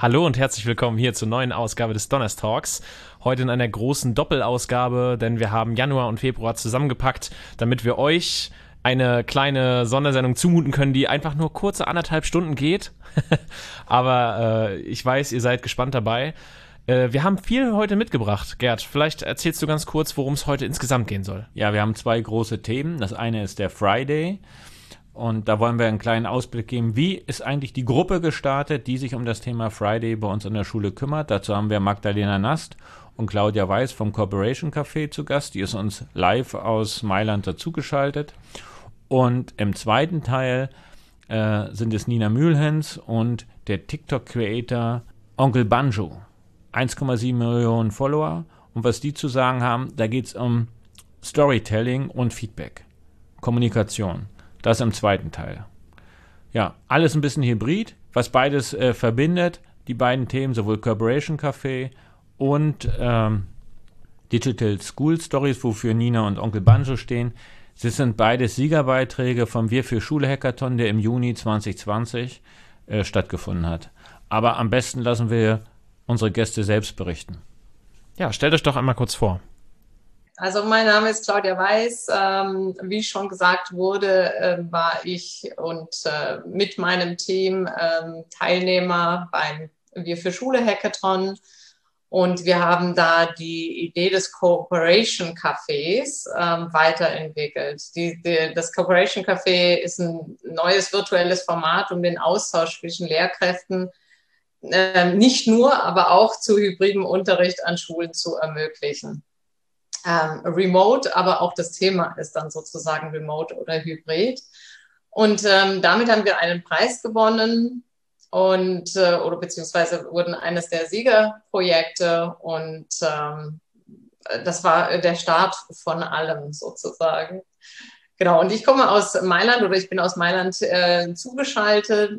Hallo und herzlich willkommen hier zur neuen Ausgabe des Donnerstalks. Heute in einer großen Doppelausgabe, denn wir haben Januar und Februar zusammengepackt, damit wir euch eine kleine Sondersendung zumuten können, die einfach nur kurze 1,5 Stunden geht. Aber ich weiß, ihr seid gespannt dabei. Wir haben viel heute mitgebracht. Gerd, vielleicht erzählst du ganz kurz, worum es heute insgesamt gehen soll. Ja, wir haben 2 große Themen. Das eine ist der Friday. Und da wollen wir einen kleinen Ausblick geben. Wie ist eigentlich die Gruppe gestartet, die sich um das Thema Friday bei uns an der Schule kümmert? Dazu haben wir Magdalena Nast und Claudia Weiß vom Corporation Café zu Gast. Die ist uns live aus Mailand dazugeschaltet. Und im zweiten Teil sind es Nina Mühlhens und der TikTok-Creator Onkel Banjo. 1,7 Millionen Follower. Und was die zu sagen haben, da geht es um Storytelling und Feedback. Kommunikation. Das im zweiten Teil. Ja, alles ein bisschen hybrid, was beides verbindet, die beiden Themen, sowohl Corporation Café und Digital School Stories, wofür Nina und Onkel Banjo stehen. Das sind beides Siegerbeiträge vom Wir für Schule Hackathon, der im Juni 2020 stattgefunden hat. Aber am besten lassen wir unsere Gäste selbst berichten. Ja, stellt euch doch einmal kurz vor. Also mein Name ist Claudia Weiß. Wie schon gesagt wurde, war ich und mit meinem Team Teilnehmer beim Wir für Schule Hackathon. Und wir haben da die Idee des Corporation Cafés weiterentwickelt. Das Corporation Café ist ein neues virtuelles Format, um den Austausch zwischen Lehrkräften nicht nur, aber auch zu hybridem Unterricht an Schulen zu ermöglichen. Remote, aber auch das Thema ist dann sozusagen remote oder hybrid. Und damit haben wir einen Preis gewonnen und oder beziehungsweise wurden eines der Siegerprojekte und das war der Start von allem sozusagen. Genau, und ich komme aus Mailand oder ich bin aus Mailand zugeschaltet.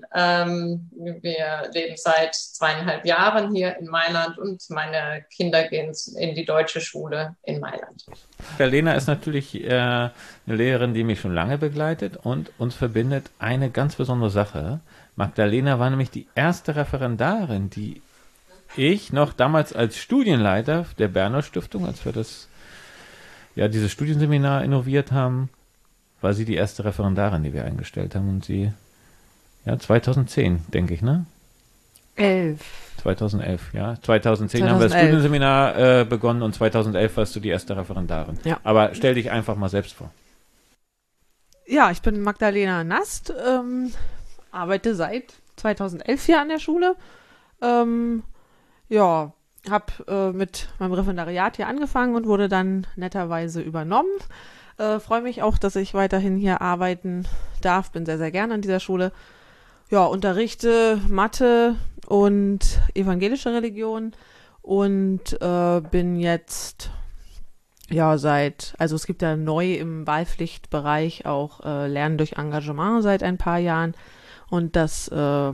Wir leben seit 2,5 Jahren hier in Mailand und meine Kinder gehen in die deutsche Schule in Mailand. Lena ist natürlich eine Lehrerin, die mich schon lange begleitet und uns verbindet eine ganz besondere Sache. Magdalena war nämlich die erste Referendarin, die ich noch damals als Studienleiter der Berner Stiftung, als wir dieses Studienseminar innoviert haben, war sie die erste Referendarin, die wir eingestellt haben. Und sie, 2010, denke ich, ne? 2011, ja. 2010 haben wir das Studienseminar begonnen und 2011 warst du die erste Referendarin. Ja. Aber stell dich einfach mal selbst vor. Ja, ich bin Magdalena Nast, arbeite seit 2011 hier an der Schule. Habe mit meinem Referendariat hier angefangen und wurde dann netterweise übernommen. Freue mich auch, dass ich weiterhin hier arbeiten darf. Bin sehr, sehr gerne an dieser Schule. Ja, unterrichte Mathe und evangelische Religion und bin jetzt es gibt ja neu im Wahlpflichtbereich auch Lernen durch Engagement seit ein paar Jahren und das da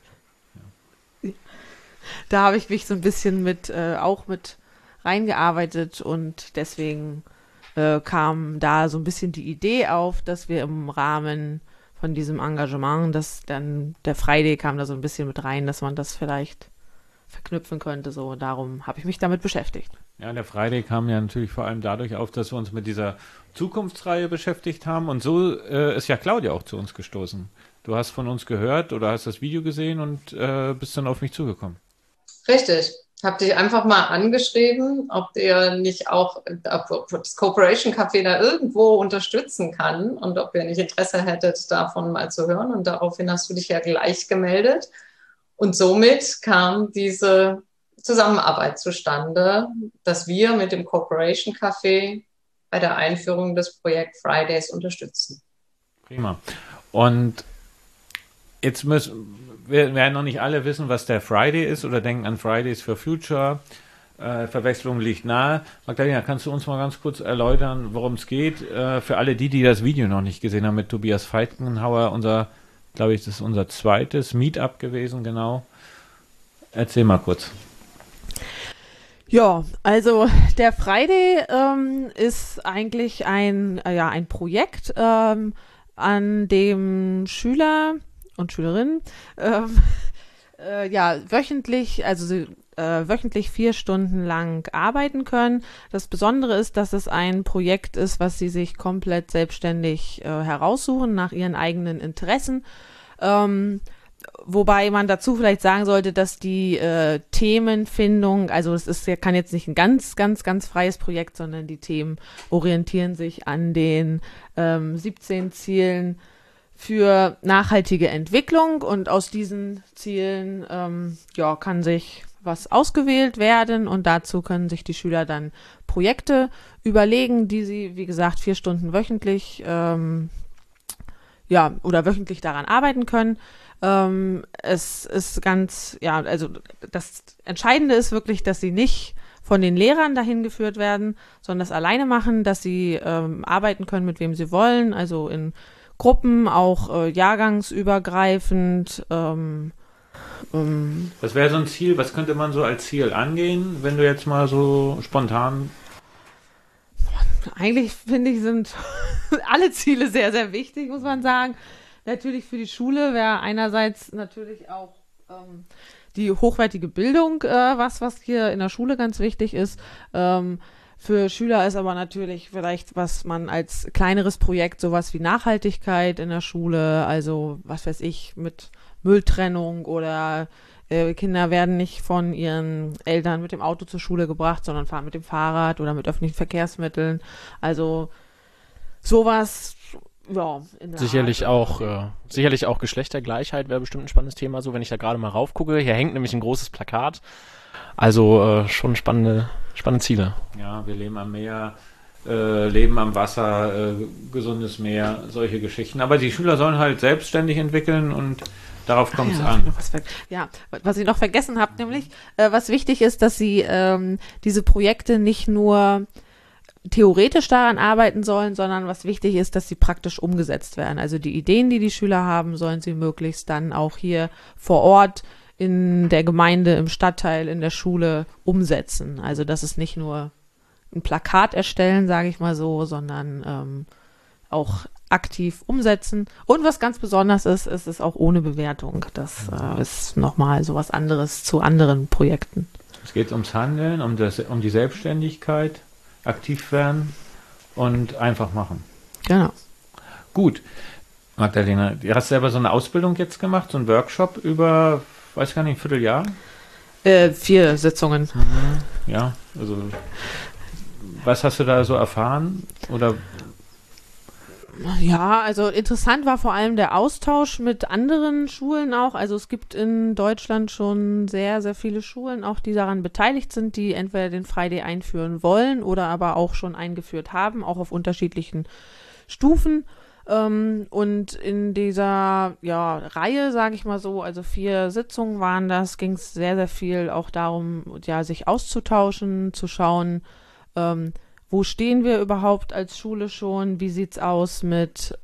habe ich mich so ein bisschen mit reingearbeitet und deswegen kam da so ein bisschen die Idee auf, dass wir im Rahmen von diesem Engagement, der Friday kam da so ein bisschen mit rein, dass man das vielleicht verknüpfen könnte. So, darum habe ich mich damit beschäftigt. Ja, der Friday kam ja natürlich vor allem dadurch auf, dass wir uns mit dieser Zukunftsreihe beschäftigt haben und so ist ja Claudia auch zu uns gestoßen. Du hast von uns gehört oder hast das Video gesehen und bist dann auf mich zugekommen. Richtig. Habe dich einfach mal angeschrieben, ob der nicht auch ob das Corporation Café da irgendwo unterstützen kann und ob ihr nicht Interesse hättet, davon mal zu hören. Und daraufhin hast du dich ja gleich gemeldet. Und somit kam diese Zusammenarbeit zustande, dass wir mit dem Corporation Café bei der Einführung des Projekt Fridays unterstützen. Prima. Und jetzt wir werden noch nicht alle wissen, was der Friday ist oder denken an Fridays for Future. Verwechslung liegt nahe. Magdalena, kannst du uns mal ganz kurz erläutern, worum es geht? Für alle die das Video noch nicht gesehen haben mit Tobias Feitgenhauer, das ist unser zweites Meetup gewesen, genau. Erzähl mal kurz. Ja, also der Friday ist eigentlich ein Projekt, an dem Schüler und Schülerinnen Wöchentlich, also wöchentlich 4 Stunden lang arbeiten können. Das Besondere ist, dass es ein Projekt ist, was sie sich komplett selbstständig heraussuchen nach ihren eigenen Interessen. Wobei man dazu vielleicht sagen sollte, dass die Themenfindung, also es ist kann jetzt nicht ein ganz, ganz, ganz freies Projekt, sondern die Themen orientieren sich an den 17 Zielen für nachhaltige Entwicklung, und aus diesen Zielen kann sich was ausgewählt werden, und dazu können sich die Schüler dann Projekte überlegen, die sie, wie gesagt, 4 Stunden wöchentlich wöchentlich daran arbeiten können. Es ist also das Entscheidende ist wirklich, dass sie nicht von den Lehrern dahin geführt werden, sondern das alleine machen, dass sie arbeiten können, mit wem sie wollen, also in Gruppen, auch jahrgangsübergreifend. Das wäre so ein Ziel, was könnte man so als Ziel angehen, wenn du jetzt mal so spontan... Eigentlich finde ich, sind alle Ziele sehr, sehr wichtig, muss man sagen. Natürlich für die Schule wäre einerseits natürlich auch die hochwertige Bildung was hier in der Schule ganz wichtig ist. Für Schüler ist aber natürlich vielleicht, was man als kleineres Projekt, sowas wie Nachhaltigkeit in der Schule, also was weiß ich, mit Mülltrennung, oder Kinder werden nicht von ihren Eltern mit dem Auto zur Schule gebracht, sondern fahren mit dem Fahrrad oder mit öffentlichen Verkehrsmitteln. Also sowas, ja. Sicherlich auch Geschlechtergleichheit wäre bestimmt ein spannendes Thema, so wenn ich da gerade mal raufgucke. Hier hängt nämlich ein großes Plakat. Also schon spannende Ziele. Ja, wir leben am Meer, leben am Wasser, gesundes Meer, solche Geschichten. Aber die Schüler sollen halt selbstständig entwickeln, und darauf kommt es an. Was ich noch vergessen habe, nämlich, was wichtig ist, dass sie diese Projekte nicht nur theoretisch daran arbeiten sollen, sondern was wichtig ist, dass sie praktisch umgesetzt werden. Also die Ideen, die die Schüler haben, sollen sie möglichst dann auch hier vor Ort in der Gemeinde, im Stadtteil, in der Schule umsetzen. Also das ist nicht nur ein Plakat erstellen, sage ich mal so, sondern auch aktiv umsetzen. Und was ganz besonders ist, ist es auch ohne Bewertung. Das ist nochmal so was anderes zu anderen Projekten. Es geht ums Handeln, um die Selbstständigkeit, aktiv werden und einfach machen. Genau. Gut. Magdalena, du hast selber so eine Ausbildung jetzt gemacht, so einen Workshop über, weiß gar nicht, ein Vierteljahr? 4 Sitzungen. Ja, also was hast du da so erfahren? Oder? Ja, also interessant war vor allem der Austausch mit anderen Schulen auch. Also es gibt in Deutschland schon sehr, sehr viele Schulen auch, die daran beteiligt sind, die entweder den Friday einführen wollen oder aber auch schon eingeführt haben, auch auf unterschiedlichen Stufen. Und in dieser Reihe, sage ich mal so, also 4 Sitzungen waren das, ging es sehr, sehr viel auch darum, sich auszutauschen, zu schauen, wo stehen wir überhaupt als Schule schon, wie sieht's aus mit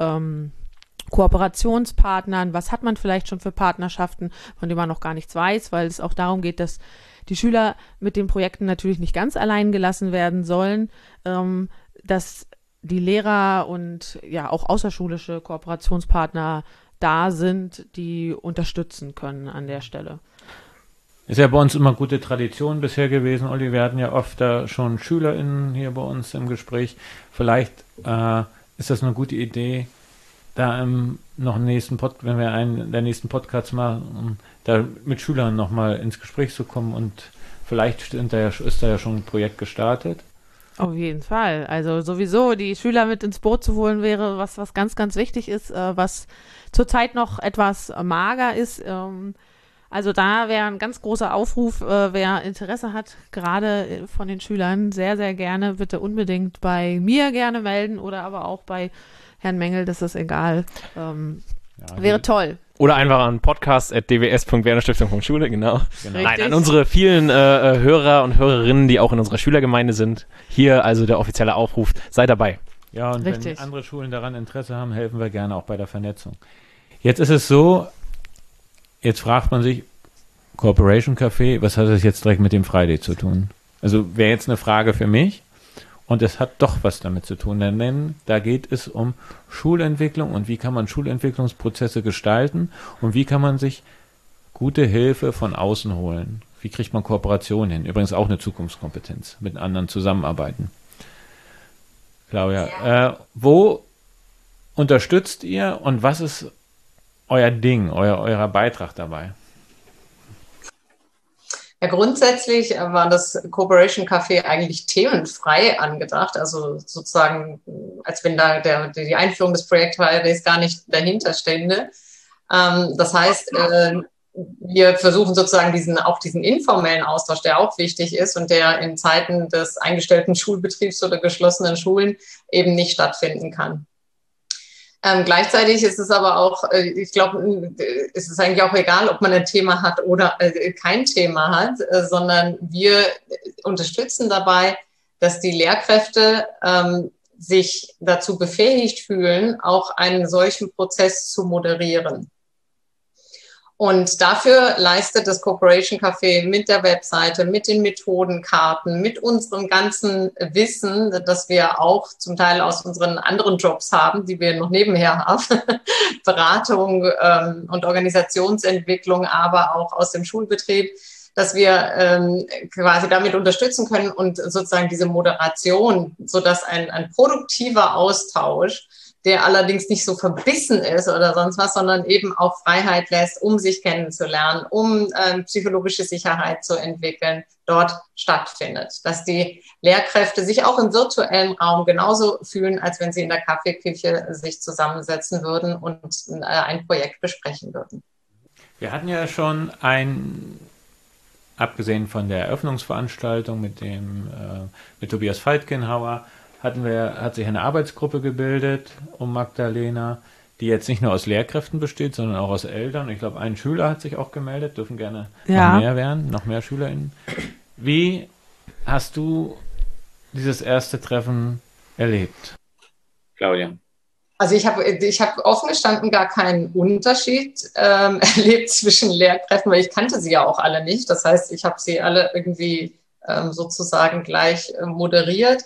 Kooperationspartnern, was hat man vielleicht schon für Partnerschaften, von denen man noch gar nichts weiß, weil es auch darum geht, dass die Schüler mit den Projekten natürlich nicht ganz allein gelassen werden sollen, dass die Lehrer und auch außerschulische Kooperationspartner da sind, die unterstützen können an der Stelle. Ist ja bei uns immer gute Tradition bisher gewesen, Olli. Wir hatten ja oft da schon SchülerInnen hier bei uns im Gespräch. Vielleicht ist das eine gute Idee, da noch einen nächsten wenn wir einen der nächsten Podcasts machen, um da mit Schülern nochmal ins Gespräch zu kommen, und vielleicht ist da ja schon ein Projekt gestartet. Auf jeden Fall. Also sowieso die Schüler mit ins Boot zu holen wäre was ganz, ganz wichtig ist, was zurzeit noch etwas mager ist. Also da wäre ein ganz großer Aufruf, wer Interesse hat, gerade von den Schülern, sehr, sehr gerne, bitte unbedingt bei mir gerne melden oder aber auch bei Herrn Mengel, das ist egal. Wäre toll. Oder einfach an podcast@dws.werner-stiftung.schule, genau. Nein, an Richtig. unsere vielen Hörer und Hörerinnen, die auch in unserer Schülergemeinde sind. Hier also der offizielle Aufruf, sei dabei. Ja, und Richtig. wenn andere Schulen daran Interesse haben, helfen wir gerne auch bei der Vernetzung. Jetzt ist es so, jetzt fragt man sich, Corporation Café, was hat das jetzt direkt mit dem Friday zu tun? Also wäre jetzt eine Frage für mich, und es hat doch was damit zu tun, denn da geht es um Schulentwicklung und wie kann man Schulentwicklungsprozesse gestalten und wie kann man sich gute Hilfe von außen holen? Wie kriegt man Kooperation hin? Übrigens auch eine Zukunftskompetenz, mit anderen zusammenarbeiten. Claudia, wo unterstützt ihr und was ist euer Ding, euer Beitrag dabei? Ja, grundsätzlich war das Cooperation Café eigentlich themenfrei angedacht, also sozusagen, als wenn da die Einführung des Projekt Fridays gar nicht dahinter stände. Das heißt, wir versuchen sozusagen diesen informellen Austausch, der auch wichtig ist und der in Zeiten des eingestellten Schulbetriebs oder geschlossenen Schulen eben nicht stattfinden kann. Gleichzeitig ist es aber auch, ich glaube, es ist eigentlich auch egal, ob man ein Thema hat oder kein Thema hat, sondern wir unterstützen dabei, dass die Lehrkräfte sich dazu befähigt fühlen, auch einen solchen Prozess zu moderieren. Und dafür leistet das Cooperation Café mit der Webseite, mit den Methodenkarten, mit unserem ganzen Wissen, das wir auch zum Teil aus unseren anderen Jobs haben, die wir noch nebenher haben, Beratung und Organisationsentwicklung, aber auch aus dem Schulbetrieb, dass wir quasi damit unterstützen können und sozusagen diese Moderation, sodass ein produktiver Austausch, der allerdings nicht so verbissen ist oder sonst was, sondern eben auch Freiheit lässt, um sich kennenzulernen, um psychologische Sicherheit zu entwickeln, dort stattfindet. Dass die Lehrkräfte sich auch im virtuellen Raum genauso fühlen, als wenn sie in der Kaffeeküche sich zusammensetzen würden und ein Projekt besprechen würden. Wir hatten ja schon abgesehen von der Eröffnungsveranstaltung mit Tobias Faltgenhauer, hat sich eine Arbeitsgruppe gebildet um Magdalena, die jetzt nicht nur aus Lehrkräften besteht, sondern auch aus Eltern. Ich glaube, ein Schüler hat sich auch gemeldet, dürfen gerne noch mehr werden, noch mehr SchülerInnen. Wie hast du dieses erste Treffen erlebt, Claudia? Also ich hab offen gestanden gar keinen Unterschied erlebt zwischen Lehrkräften, weil ich kannte sie ja auch alle nicht. Das heißt, ich habe sie alle irgendwie sozusagen gleich moderiert.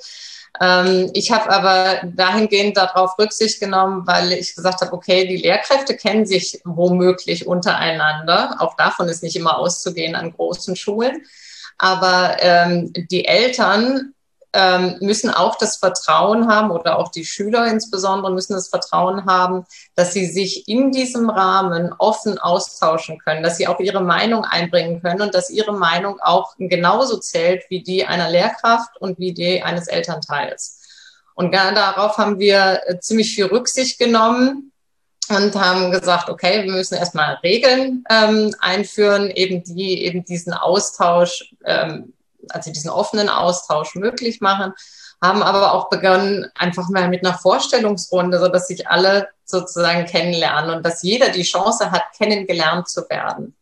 Ich habe aber dahingehend darauf Rücksicht genommen, weil ich gesagt habe, okay, die Lehrkräfte kennen sich womöglich untereinander. Auch davon ist nicht immer auszugehen an großen Schulen. Aber die Eltern müssen auch das Vertrauen haben oder auch die Schüler insbesondere müssen das Vertrauen haben, dass sie sich in diesem Rahmen offen austauschen können, dass sie auch ihre Meinung einbringen können und dass ihre Meinung auch genauso zählt wie die einer Lehrkraft und wie die eines Elternteils. Und darauf haben wir ziemlich viel Rücksicht genommen und haben gesagt, okay, wir müssen erstmal Regeln einführen, eben diesen Austausch, also diesen offenen Austausch möglich machen, haben aber auch begonnen, einfach mal mit einer Vorstellungsrunde, so dass sich alle sozusagen kennenlernen und dass jeder die Chance hat, kennengelernt zu werden.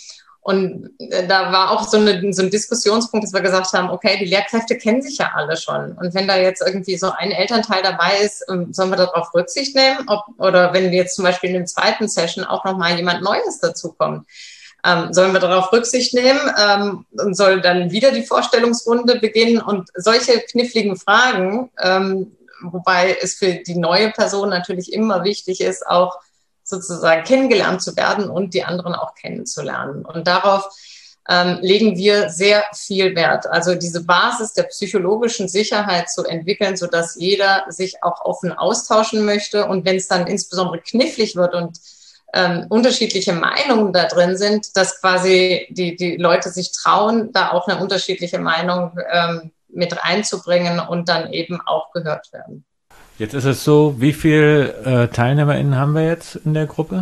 Und da war auch so ein Diskussionspunkt, dass wir gesagt haben, okay, die Lehrkräfte kennen sich ja alle schon. Und wenn da jetzt irgendwie so ein Elternteil dabei ist, sollen wir darauf Rücksicht nehmen? Oder wenn jetzt zum Beispiel in der zweiten Session auch nochmal jemand Neues dazukommt, sollen wir darauf Rücksicht nehmen und soll dann wieder die Vorstellungsrunde beginnen und solche kniffligen Fragen, wobei es für die neue Person natürlich immer wichtig ist, auch sozusagen kennengelernt zu werden und die anderen auch kennenzulernen. Und darauf legen wir sehr viel Wert. Also diese Basis der psychologischen Sicherheit zu entwickeln, sodass jeder sich auch offen austauschen möchte. Und wenn es dann insbesondere knifflig wird und unterschiedliche Meinungen da drin sind, dass quasi die Leute sich trauen, da auch eine unterschiedliche Meinung mit reinzubringen und dann eben auch gehört werden. Jetzt ist es so, wie viele TeilnehmerInnen haben wir jetzt in der Gruppe?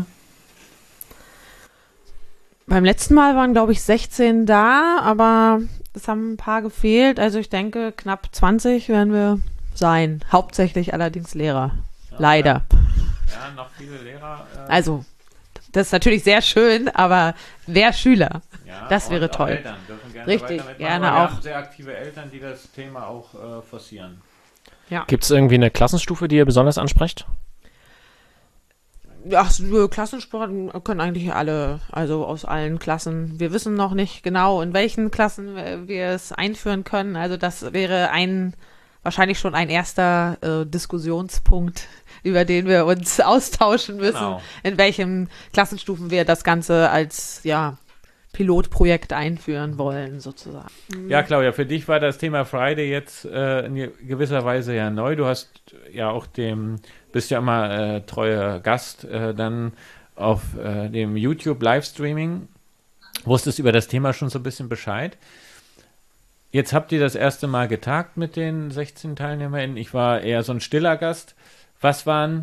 Beim letzten Mal waren, glaube ich, 16 da, aber es haben ein paar gefehlt. Also ich denke, knapp 20 werden wir sein. Hauptsächlich allerdings Lehrer. Ja, leider. Ja, noch viele Lehrer. Also das ist natürlich sehr schön, aber wer Schüler? Ja, das wäre toll. Eltern dürfen gerne richtig, gerne auch. Wir haben sehr aktive Eltern, die das Thema auch forcieren. Ja. Gibt es irgendwie eine Klassenstufe, die ihr besonders ansprecht? Ja, Klassensport können eigentlich alle, also aus allen Klassen. Wir wissen noch nicht genau, in welchen Klassen wir es einführen können. Also das wäre wahrscheinlich schon ein erster Diskussionspunkt, über den wir uns austauschen müssen, Genau. in welchen Klassenstufen wir das Ganze als Pilotprojekt einführen wollen, sozusagen. Ja, Claudia, für dich war das Thema Friday jetzt in gewisser Weise ja neu. Du hast ja auch bist ja immer treuer Gast dann auf dem YouTube Livestreaming. Wusstest über das Thema schon so ein bisschen Bescheid. Jetzt habt ihr das erste Mal getagt mit den 16 TeilnehmerInnen. Ich war eher so ein stiller Gast. Was waren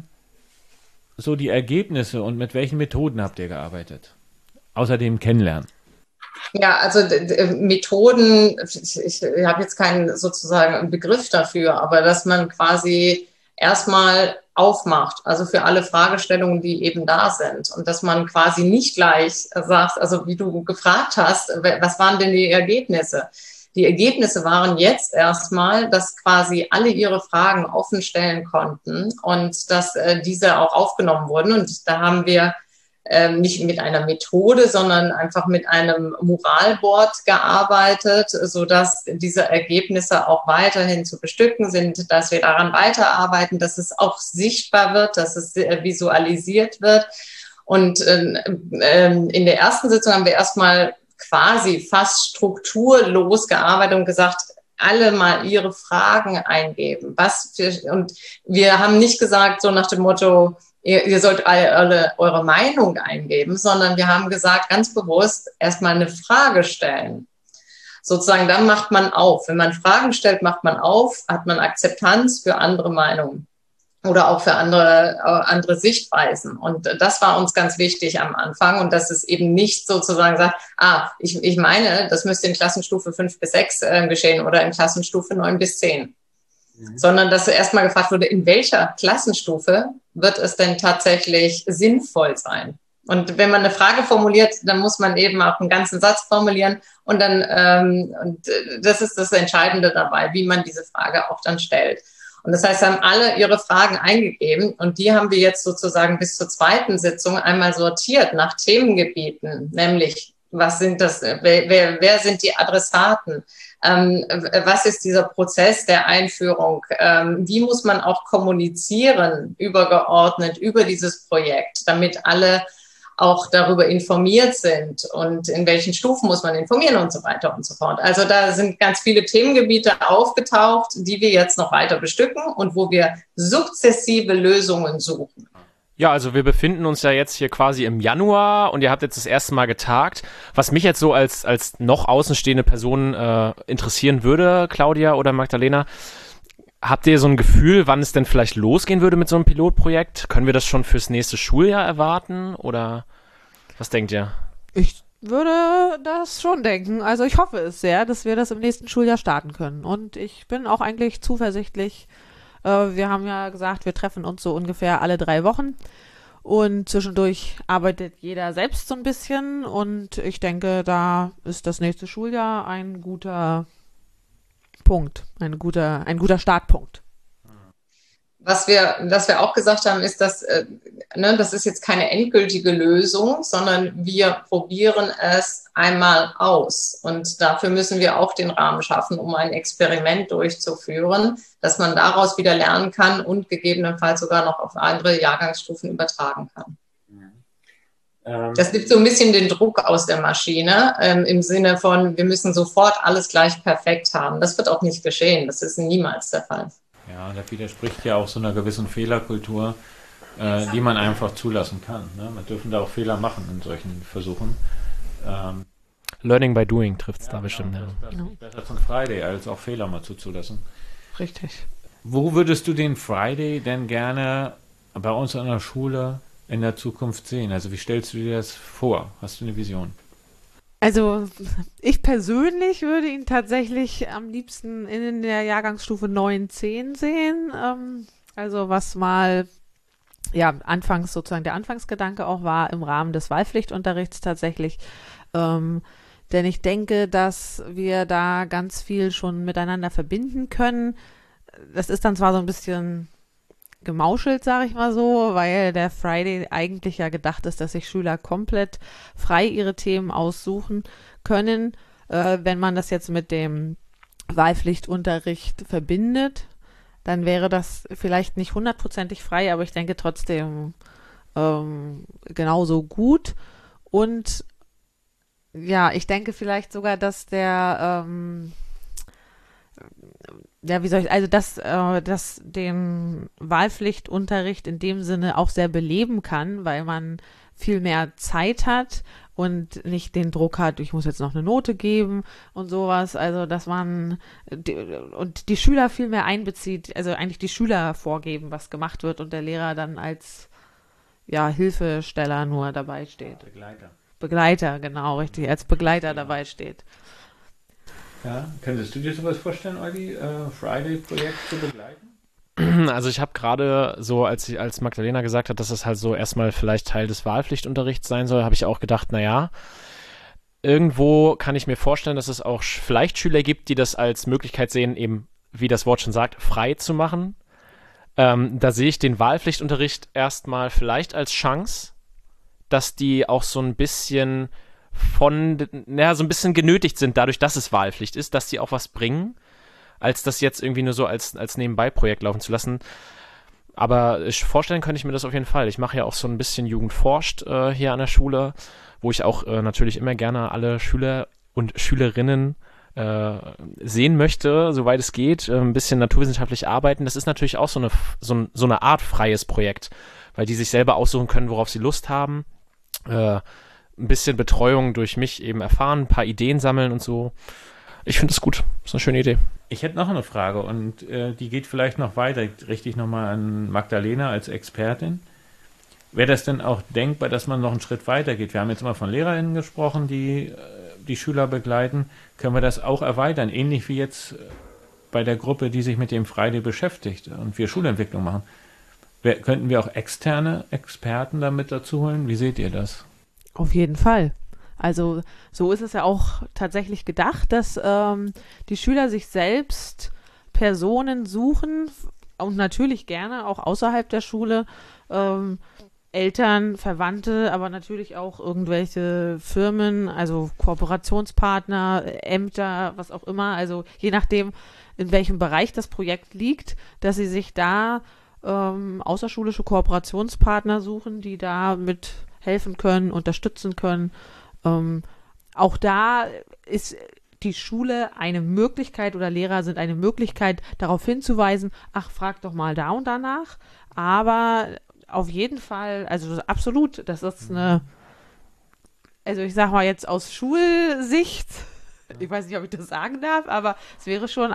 so die Ergebnisse und mit welchen Methoden habt ihr gearbeitet? Außerdem Kennenlernen. Ja, also Methoden, ich habe jetzt keinen sozusagen Begriff dafür, aber dass man quasi erstmal aufmacht, also für alle Fragestellungen, die eben da sind und dass man quasi nicht gleich sagt, also wie du gefragt hast, was waren denn die Ergebnisse? Die Ergebnisse waren jetzt erstmal, dass quasi alle ihre Fragen offen stellen konnten und dass diese auch aufgenommen wurden. Und da haben wir nicht mit einer Methode, sondern einfach mit einem Moralboard gearbeitet, sodass diese Ergebnisse auch weiterhin zu bestücken sind, dass wir daran weiterarbeiten, dass es auch sichtbar wird, dass es visualisiert wird. Und in der ersten Sitzung haben wir erstmal quasi fast strukturlos gearbeitet und gesagt, alle mal ihre Fragen eingeben. Und wir haben nicht gesagt, so nach dem Motto, ihr sollt alle eure Meinung eingeben, sondern wir haben gesagt, ganz bewusst erstmal eine Frage stellen. Sozusagen, dann macht man auf. Wenn man Fragen stellt, macht man auf, hat man Akzeptanz für andere Meinungen oder auch für andere Sichtweisen. Und das war uns ganz wichtig am Anfang. Und dass es eben nicht sozusagen sagt, ich meine, das müsste in Klassenstufe 5 bis 6 geschehen oder in Klassenstufe 9 bis 10. Sondern dass erstmal gefragt wurde, in welcher Klassenstufe wird es denn tatsächlich sinnvoll sein? Und wenn man eine Frage formuliert, dann muss man eben auch einen ganzen Satz formulieren und dann, das ist das Entscheidende dabei, wie man diese Frage auch dann stellt. Und das heißt, haben alle ihre Fragen eingegeben und die haben wir jetzt sozusagen bis zur zweiten Sitzung einmal sortiert nach Themengebieten, nämlich was sind das, wer sind die Adressaten? Was ist dieser Prozess der Einführung? Wie muss man auch kommunizieren, übergeordnet über dieses Projekt, damit alle auch darüber informiert sind und in welchen Stufen muss man informieren und so weiter und so fort. Also da sind ganz viele Themengebiete aufgetaucht, die wir jetzt noch weiter bestücken und wo wir sukzessive Lösungen suchen. Ja, also wir befinden uns ja jetzt hier quasi im Januar und ihr habt jetzt das erste Mal getagt. Was mich jetzt so als noch außenstehende Person interessieren würde, Claudia oder Magdalena, habt ihr so ein Gefühl, wann es denn vielleicht losgehen würde mit so einem Pilotprojekt? Können wir das schon fürs nächste Schuljahr erwarten oder was denkt ihr? Ich würde das schon denken. Also ich hoffe es sehr, dass wir das im nächsten Schuljahr starten können. Und ich bin auch eigentlich zuversichtlich. Wir haben ja gesagt, wir treffen uns so ungefähr alle 3 Wochen und zwischendurch arbeitet jeder selbst so ein bisschen und ich denke, da ist das nächste Schuljahr ein guter Punkt, ein guter Startpunkt. Was wir auch gesagt haben, ist, dass das ist jetzt keine endgültige Lösung, sondern wir probieren es einmal aus. Und dafür müssen wir auch den Rahmen schaffen, um ein Experiment durchzuführen, dass man daraus wieder lernen kann und gegebenenfalls sogar noch auf andere Jahrgangsstufen übertragen kann. Das nimmt so ein bisschen den Druck aus der Maschine, im Sinne von, wir müssen sofort alles gleich perfekt haben. Das wird auch nicht geschehen. Das ist niemals der Fall. Ja, das widerspricht ja auch so einer gewissen Fehlerkultur, die man einfach zulassen kann. Ne? Man dürfen da auch Fehler machen in solchen Versuchen. Learning by doing trifft es Ja, da bestimmt. Das ist besser zum Friday, als auch Fehler mal zuzulassen. Richtig. Wo würdest du den Friday denn gerne bei uns an der Schule in der Zukunft sehen? Also wie stellst du dir das vor? Hast du eine Vision? Also ich persönlich würde ihn tatsächlich am liebsten in der Jahrgangsstufe 9-10 sehen. Also was mal anfangs sozusagen der Anfangsgedanke auch war im Rahmen des Wahlpflichtunterrichts tatsächlich. Denn ich denke, dass wir da ganz viel schon miteinander verbinden können. Das ist dann zwar so ein bisschen gemauschelt, sage ich mal so, weil der Friday eigentlich ja gedacht ist, dass sich Schüler komplett frei ihre Themen aussuchen können, wenn man das jetzt mit dem Wahlpflichtunterricht verbindet. dann wäre das vielleicht nicht hundertprozentig frei, aber ich denke trotzdem genauso gut. Und ja, ich denke vielleicht sogar, dass dass den Wahlpflichtunterricht in dem Sinne auch sehr beleben kann, weil man viel mehr Zeit hat und nicht den Druck hat, ich muss jetzt noch eine Note geben und sowas. Also, dass man und die Schüler viel mehr einbezieht, also eigentlich die Schüler vorgeben, was gemacht wird und der Lehrer dann als Hilfesteller nur dabei steht. Begleiter, genau, richtig, als Begleiter dabei steht. Ja, könntest du dir sowas vorstellen, Olli, Friday-Projekt zu begleiten? Also ich habe gerade so, als Magdalena gesagt hat, dass es halt so erstmal vielleicht Teil des Wahlpflichtunterrichts sein soll, habe ich auch gedacht, naja, irgendwo kann ich mir vorstellen, dass es auch vielleicht Schüler gibt, die das als Möglichkeit sehen, eben, wie das Wort schon sagt, frei zu machen. Da sehe ich den Wahlpflichtunterricht erstmal vielleicht als Chance, dass die auch so ein bisschen so ein bisschen genötigt sind, dadurch, dass es Wahlpflicht ist, dass die auch was bringen, als das jetzt irgendwie nur so als Nebenbei-Projekt laufen zu lassen. Aber vorstellen könnte ich mir das auf jeden Fall. Ich mache ja auch so ein bisschen Jugend forscht hier an der Schule, wo ich auch natürlich immer gerne alle Schüler und Schülerinnen sehen möchte, soweit es geht, ein bisschen naturwissenschaftlich arbeiten. Das ist natürlich auch so eine Art freies Projekt, weil die sich selber aussuchen können, worauf sie Lust haben. Ein bisschen Betreuung durch mich eben erfahren, ein paar Ideen sammeln und so. Ich finde es gut. Das ist eine schöne Idee. Ich hätte noch eine Frage und die geht vielleicht noch weiter, richtig nochmal an Magdalena als Expertin. Wäre das denn auch denkbar, dass man noch einen Schritt weiter geht? Wir haben jetzt immer von LehrerInnen gesprochen, die die Schüler begleiten. Können wir das auch erweitern? Ähnlich wie jetzt bei der Gruppe, die sich mit dem Friday beschäftigt und wir Schulentwicklung machen. Könnten wir auch externe Experten damit dazu holen? Wie seht ihr das? Auf jeden Fall. Also so ist es ja auch tatsächlich gedacht, dass die Schüler sich selbst Personen suchen und natürlich gerne auch außerhalb der Schule, Eltern, Verwandte, aber natürlich auch irgendwelche Firmen, also Kooperationspartner, Ämter, was auch immer, also je nachdem, in welchem Bereich das Projekt liegt, dass sie sich da außerschulische Kooperationspartner suchen, die da mit helfen können, unterstützen können. Auch da ist die Schule eine Möglichkeit oder Lehrer sind eine Möglichkeit, darauf hinzuweisen, ach, frag doch mal da und danach. Aber auf jeden Fall, also absolut, das ist also ich sag mal jetzt aus Schulsicht, ich weiß nicht, ob ich das sagen darf, aber es wäre schon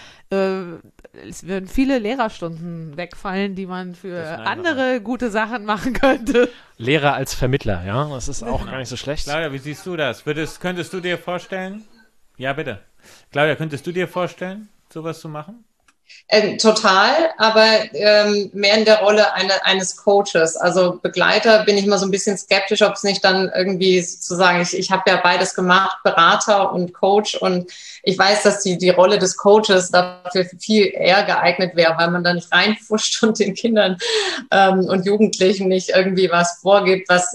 es würden viele Lehrerstunden wegfallen, die man für andere gute Sachen machen könnte. Lehrer als Vermittler, ja, das ist auch gar nicht so schlecht. Claudia, wie siehst du das? Könntest du dir vorstellen? Ja, bitte. Claudia, könntest du dir vorstellen, sowas zu machen? Total, aber mehr in der Rolle eines Coaches. Also Begleiter bin ich immer so ein bisschen skeptisch, ob es nicht dann irgendwie sozusagen, ich habe ja beides gemacht, Berater und Coach, und ich weiß, dass die Rolle des Coaches dafür viel eher geeignet wäre, weil man da nicht reinfuscht und den Kindern und Jugendlichen nicht irgendwie was vorgibt, was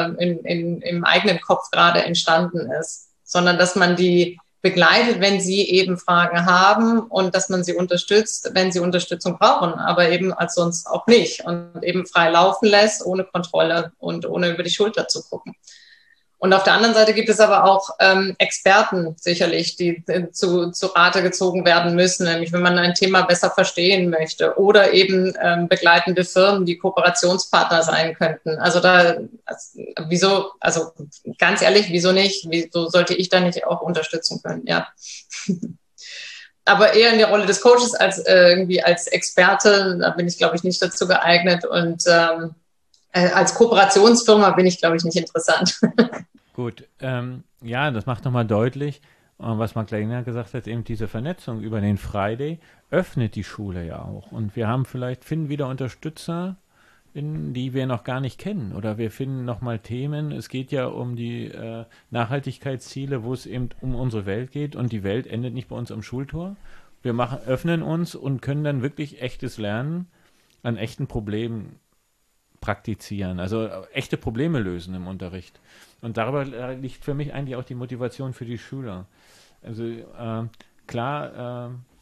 im eigenen Kopf gerade entstanden ist, sondern dass man die begleitet, wenn sie eben Fragen haben, und dass man sie unterstützt, wenn sie Unterstützung brauchen, aber eben als sonst auch nicht, und eben frei laufen lässt, ohne Kontrolle und ohne über die Schulter zu gucken. Und auf der anderen Seite gibt es aber auch Experten sicherlich, die zu Rate gezogen werden müssen, nämlich wenn man ein Thema besser verstehen möchte, oder eben begleitende Firmen, die Kooperationspartner sein könnten. Also wieso, also ganz ehrlich, wieso nicht? Wieso sollte ich da nicht auch unterstützen können? Ja. Aber eher in der Rolle des Coaches als irgendwie als Experte, da bin ich, glaube ich, nicht dazu geeignet, und als Kooperationsfirma bin ich, glaube ich, nicht interessant. Gut, ja, das macht nochmal deutlich, was Magdalena gesagt hat, eben diese Vernetzung über den Friday öffnet die Schule ja auch. Und wir finden wieder Unterstützer, die wir noch gar nicht kennen. Oder wir finden nochmal Themen. Es geht ja um die Nachhaltigkeitsziele, wo es eben um unsere Welt geht. Und die Welt endet nicht bei uns am Schultor. Wir öffnen uns und können dann wirklich echtes Lernen an echten Problemen praktizizieren, also echte Probleme lösen im Unterricht. Und darüber liegt für mich eigentlich auch die Motivation für die Schüler. Also klar,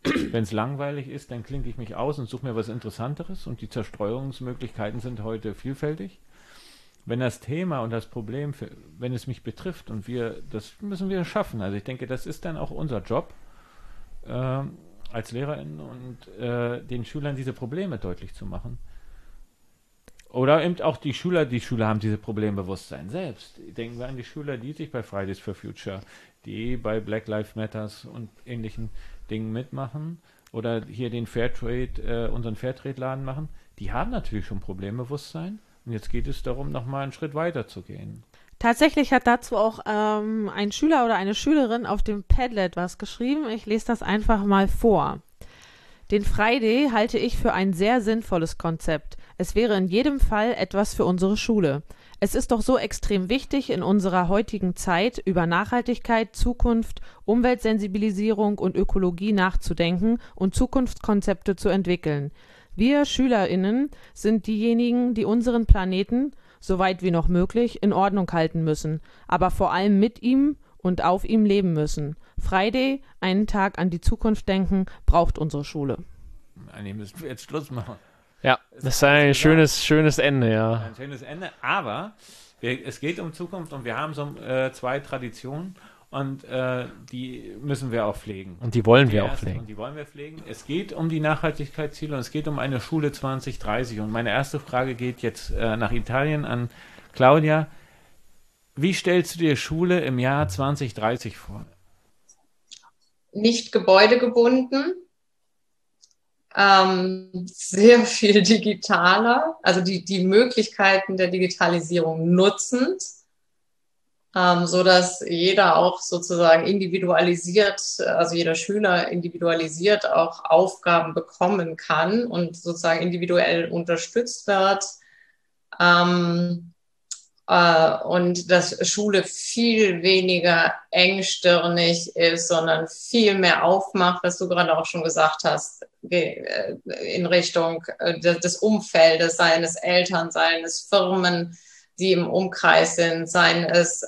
Wenn es langweilig ist, dann klinke ich mich aus und suche mir was Interessanteres und die Zerstreuungsmöglichkeiten sind heute vielfältig. Wenn das Thema und das Problem, wenn es mich betrifft und das müssen wir schaffen. Also ich denke, das ist dann auch unser Job als LehrerInnen und den Schülern diese Probleme deutlich zu machen. Oder eben auch die Schüler haben diese Problembewusstsein selbst. Denken wir an die Schüler, die sich bei Fridays for Future, die bei Black Lives Matters und ähnlichen Dingen mitmachen oder hier den Fairtrade, unseren Fairtrade-Laden machen. Die haben natürlich schon Problembewusstsein und jetzt geht es darum, nochmal einen Schritt weiter zu gehen. Tatsächlich hat dazu auch ein Schüler oder eine Schülerin auf dem Padlet was geschrieben. Ich lese das einfach mal vor. Den Friday halte ich für ein sehr sinnvolles Konzept. Es wäre in jedem Fall etwas für unsere Schule. Es ist doch so extrem wichtig, in unserer heutigen Zeit über Nachhaltigkeit, Zukunft, Umweltsensibilisierung und Ökologie nachzudenken und Zukunftskonzepte zu entwickeln. Wir SchülerInnen sind diejenigen, die unseren Planeten, soweit wie noch möglich, in Ordnung halten müssen, aber vor allem mit ihm und auf ihm leben müssen. Friday, einen Tag an die Zukunft denken, braucht unsere Schule. Eigentlich müssen wir jetzt Schluss machen. Ja, das ist ein schönes Ende, ja. Ein schönes Ende, aber es geht um Zukunft und wir haben so 2 Traditionen und die müssen wir auch pflegen. Und die wollen wir auch pflegen. Und die wollen wir pflegen. Es geht um die Nachhaltigkeitsziele und es geht um eine Schule 2030. Und meine erste Frage geht jetzt nach Italien an Claudia. Wie stellst du dir Schule im Jahr 2030 vor? Nicht gebäudegebunden, sehr viel digitaler, also die Möglichkeiten der Digitalisierung nutzend, so dass jeder auch sozusagen individualisiert, also jeder Schüler individualisiert auch Aufgaben bekommen kann und sozusagen individuell unterstützt wird. Und dass Schule viel weniger engstirnig ist, sondern viel mehr aufmacht, was du gerade auch schon gesagt hast, in Richtung des Umfeldes, seien es Eltern, seien es Firmen, die im Umkreis sind, seien es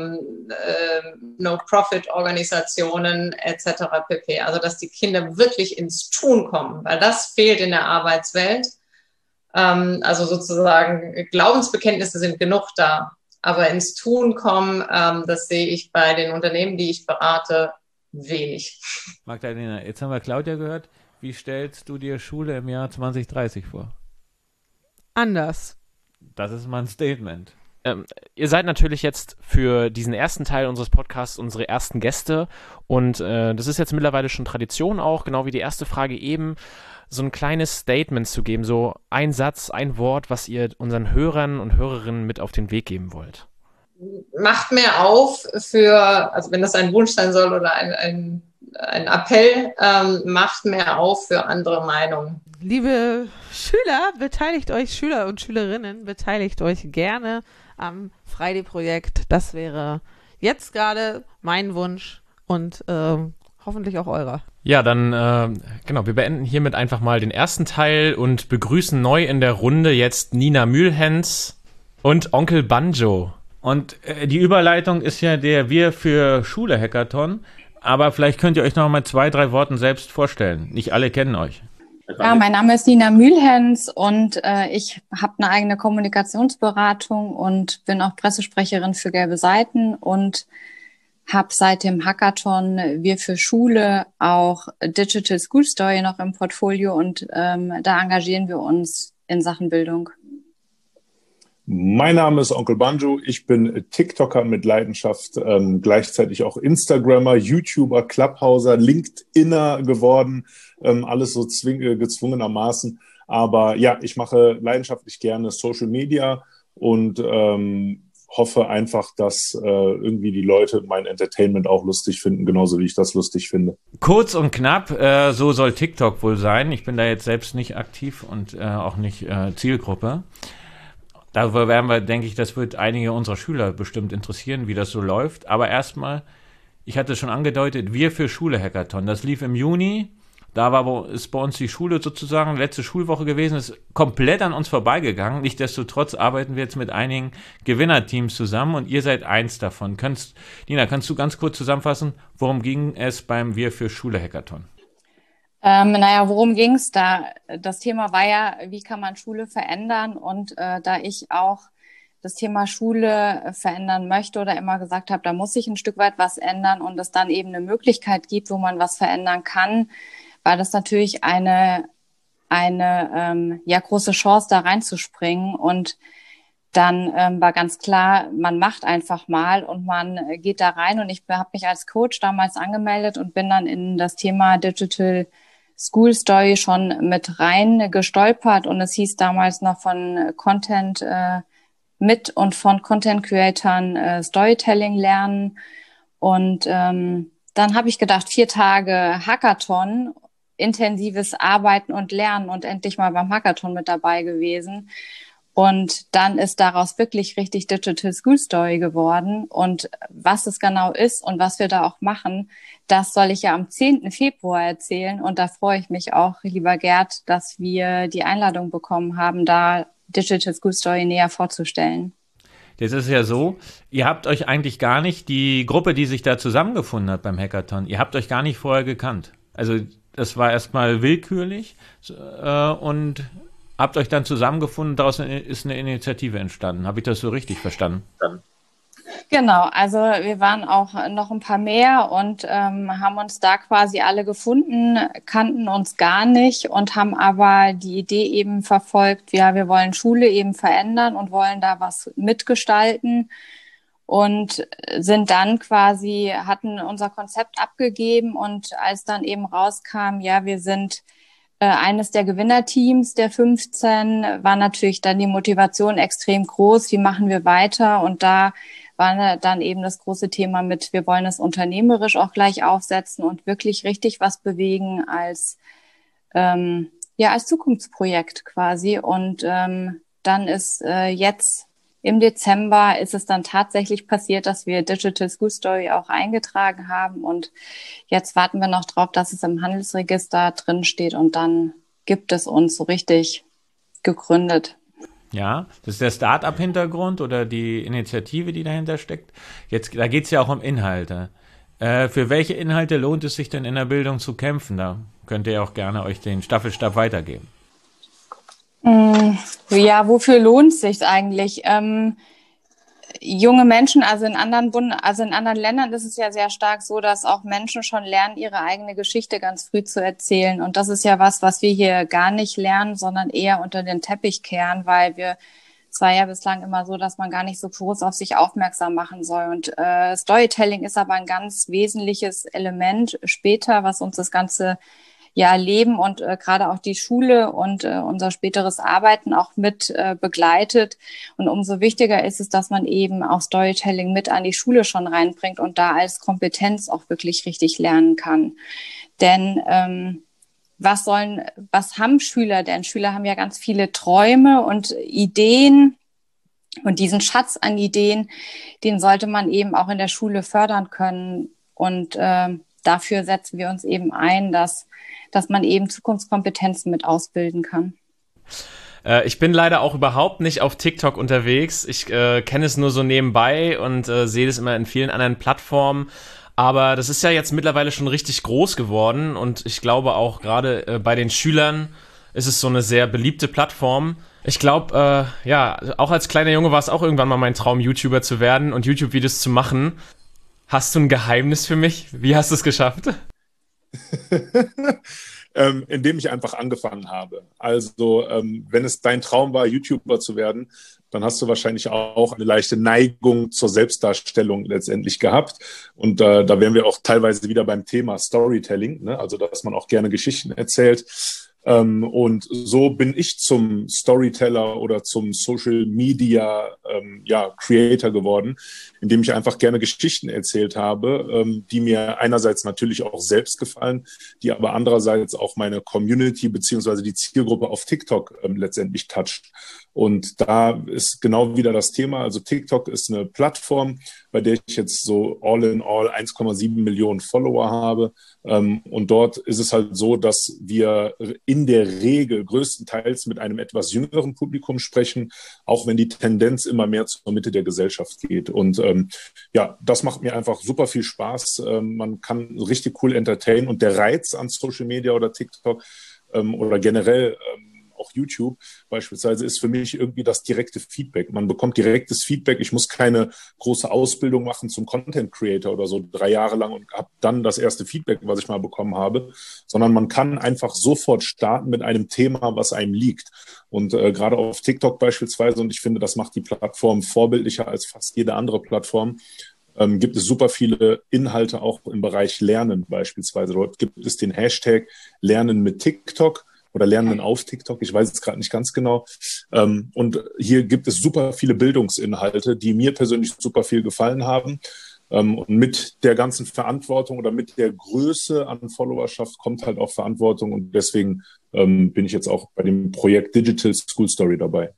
No-Profit-Organisationen etc. pp. Also dass die Kinder wirklich ins Tun kommen, weil das fehlt in der Arbeitswelt. Also sozusagen Glaubensbekenntnisse sind genug da, aber ins Tun kommen, das sehe ich bei den Unternehmen, die ich berate, wenig. Magdalena, jetzt haben wir Claudia gehört. Wie stellst du dir Schule im Jahr 2030 vor? Anders. Das ist mal ein Statement. Ihr seid natürlich jetzt für diesen ersten Teil unseres Podcasts unsere ersten Gäste und das ist jetzt mittlerweile schon Tradition auch, genau wie die erste Frage eben, so ein kleines Statement zu geben, so ein Satz, ein Wort, was ihr unseren Hörern und Hörerinnen mit auf den Weg geben wollt. Macht mehr auf also wenn das ein Wunsch sein soll oder ein Appell, macht mehr auf für andere Meinungen. Liebe Schüler, Schüler und Schülerinnen, beteiligt euch gerne am Friday-Projekt. Das wäre jetzt gerade mein Wunsch und hoffentlich auch eurer. Ja, dann, genau, wir beenden hiermit einfach mal den ersten Teil und begrüßen neu in der Runde jetzt Nina Mühlhens und Onkel Banjo. Und die Überleitung ist ja der Wir für Schule Hackathon, aber vielleicht könnt ihr euch noch mal 2, 3 Worten selbst vorstellen. Nicht alle kennen euch. Ja, mein Name ist Nina Mühlhens und ich habe eine eigene Kommunikationsberatung und bin auch Pressesprecherin für Gelbe Seiten und habe seit dem Hackathon Wir für Schule auch Digital School Story noch im Portfolio und da engagieren wir uns in Sachen Bildung. Mein Name ist Onkel Banjo. Ich bin TikToker mit Leidenschaft, gleichzeitig auch Instagrammer, YouTuber, Clubhouser, LinkedIner geworden, alles so gezwungenermaßen. Aber ja, ich mache leidenschaftlich gerne Social Media und hoffe einfach, dass irgendwie die Leute mein Entertainment auch lustig finden, genauso wie ich das lustig finde. Kurz und knapp, so soll TikTok wohl sein. Ich bin da jetzt selbst nicht aktiv und auch nicht Zielgruppe. Darüber werden wir, denke ich, das wird einige unserer Schüler bestimmt interessieren, wie das so läuft. Aber erstmal, ich hatte es schon angedeutet, Wir für Schule Hackathon. Das lief im Juni. Da ist bei uns die Schule sozusagen letzte Schulwoche gewesen, ist komplett an uns vorbeigegangen. Nichtsdestotrotz arbeiten wir jetzt mit einigen Gewinnerteams zusammen und ihr seid eins davon. Nina, kannst du ganz kurz zusammenfassen, worum ging es beim Wir für Schule Hackathon? Naja, worum ging es da? Das Thema war ja, wie kann man Schule verändern? Und da ich auch das Thema Schule verändern möchte oder immer gesagt habe, da muss sich ein Stück weit was ändern und es dann eben eine Möglichkeit gibt, wo man was verändern kann, war das natürlich eine ja, große Chance, da reinzuspringen. Und dann war ganz klar, man macht einfach mal und man geht da rein. Und ich habe mich als Coach damals angemeldet und bin dann in das Thema Digital School Story schon mit rein gestolpert. Und es hieß damals noch von Content mit und von Content Creatern Storytelling lernen. Und dann habe ich gedacht, 4 Tage Hackathon, intensives Arbeiten und Lernen und endlich mal beim Hackathon mit dabei gewesen. Und dann ist daraus wirklich richtig Digital School Story geworden. Und was es genau ist und was wir da auch machen, das soll ich ja am 10. Februar erzählen. Und da freue ich mich auch, lieber Gerd, dass wir die Einladung bekommen haben, da Digital School Story näher vorzustellen. Jetzt ist es ja so, ihr habt euch eigentlich gar nicht, die Gruppe, die sich da zusammengefunden hat beim Hackathon, ihr habt euch gar nicht vorher gekannt. Also das war erstmal willkürlich und habt euch dann zusammengefunden, daraus ist eine Initiative entstanden. Habe ich das so richtig verstanden? Genau, also wir waren auch noch ein paar mehr und haben uns da quasi alle gefunden, kannten uns gar nicht und haben aber die Idee eben verfolgt, ja, wir wollen Schule eben verändern und wollen da was mitgestalten und sind dann quasi, hatten unser Konzept abgegeben und als dann eben rauskam, ja, wir sind eines der Gewinnerteams der 15, war natürlich dann die Motivation extrem groß, wie machen wir weiter? Und da war dann eben das große Thema mit, wir wollen es unternehmerisch auch gleich aufsetzen und wirklich richtig was bewegen als als Zukunftsprojekt quasi. Und dann ist jetzt im Dezember ist es dann tatsächlich passiert, dass wir Digital School Story auch eingetragen haben und jetzt warten wir noch drauf, dass es im Handelsregister drin steht und dann gibt es uns so richtig gegründet. Ja, das ist der Start-up-Hintergrund oder die Initiative, die dahinter steckt. Jetzt, da geht es ja auch um Inhalte. Für welche Inhalte lohnt es sich denn in der Bildung zu kämpfen? Da könnt ihr auch gerne euch den Staffelstab weitergeben. Ja, wofür lohnt es sich eigentlich? Junge Menschen, also in anderen Ländern ist es ja sehr stark so, dass auch Menschen schon lernen, ihre eigene Geschichte ganz früh zu erzählen. Und das ist ja was wir hier gar nicht lernen, sondern eher unter den Teppich kehren, weil es war ja bislang immer so, dass man gar nicht so groß auf sich aufmerksam machen soll. Und Storytelling ist aber ein ganz wesentliches Element später, was uns das ganze Leben und gerade auch die Schule und unser späteres Arbeiten auch mit begleitet. Und umso wichtiger ist es, dass man eben auch Storytelling mit an die Schule schon reinbringt und da als Kompetenz auch wirklich richtig lernen kann. Denn was haben Schüler denn? Schüler haben ja ganz viele Träume und Ideen. Und diesen Schatz an Ideen, den sollte man eben auch in der Schule fördern können. Und dafür setzen wir uns eben ein, dass man eben Zukunftskompetenzen mit ausbilden kann. Ich bin leider auch überhaupt nicht auf TikTok unterwegs. Ich kenne es nur so nebenbei und sehe es immer in vielen anderen Plattformen. Aber das ist ja jetzt mittlerweile schon richtig groß geworden und ich glaube auch gerade bei den Schülern ist es so eine sehr beliebte Plattform. Ich glaube, auch als kleiner Junge war es auch irgendwann mal mein Traum, YouTuber zu werden und YouTube-Videos zu machen. Hast du ein Geheimnis für mich? Wie hast du es geschafft? Indem ich einfach angefangen habe. Also, wenn es dein Traum war, YouTuber zu werden, dann hast du wahrscheinlich auch eine leichte Neigung zur Selbstdarstellung letztendlich gehabt. Und da wären wir auch teilweise wieder beim Thema Storytelling, ne? Also, dass man auch gerne Geschichten erzählt. Und so bin ich zum Storyteller oder zum Social Media Creator geworden, indem ich einfach gerne Geschichten erzählt habe, die mir einerseits natürlich auch selbst gefallen, die aber andererseits auch meine Community beziehungsweise die Zielgruppe auf TikTok letztendlich toucht. Und da ist genau wieder das Thema. Also TikTok ist eine Plattform, bei der ich jetzt so all in all 1,7 Millionen Follower habe. Und dort ist es halt so, dass wir in der Regel größtenteils mit einem etwas jüngeren Publikum sprechen, auch wenn die Tendenz immer immer mehr zur Mitte der Gesellschaft geht. Und ja, das macht mir einfach super viel Spaß. Man kann richtig cool entertainen und der Reiz an Social Media oder TikTok oder generell auch YouTube beispielsweise ist für mich irgendwie das direkte Feedback. Man bekommt direktes Feedback. Ich muss keine große Ausbildung machen zum Content Creator oder so 3 Jahre lang und habe dann das erste Feedback, was ich mal bekommen habe, sondern man kann einfach sofort starten mit einem Thema, was einem liegt. Und gerade auf TikTok beispielsweise, und ich finde, das macht die Plattform vorbildlicher als fast jede andere Plattform, gibt es super viele Inhalte auch im Bereich Lernen beispielsweise. Dort gibt es den Hashtag Lernen mit TikTok oder Lernen auf TikTok, ich weiß es gerade nicht ganz genau. Und hier gibt es super viele Bildungsinhalte, die mir persönlich super viel gefallen haben. Und mit der ganzen Verantwortung oder mit der Größe an Followerschaft kommt halt auch Verantwortung. Und deswegen bin ich jetzt auch bei dem Projekt Digital School Story dabei.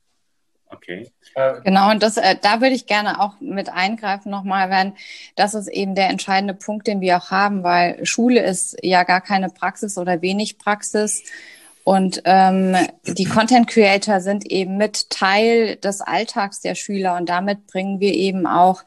Okay. Genau, und da würde ich gerne auch mit eingreifen nochmal, weil das ist eben der entscheidende Punkt, den wir auch haben, weil Schule ist ja gar keine Praxis oder wenig Praxis. Und die Content Creator sind eben mit Teil des Alltags der Schüler und damit bringen wir eben auch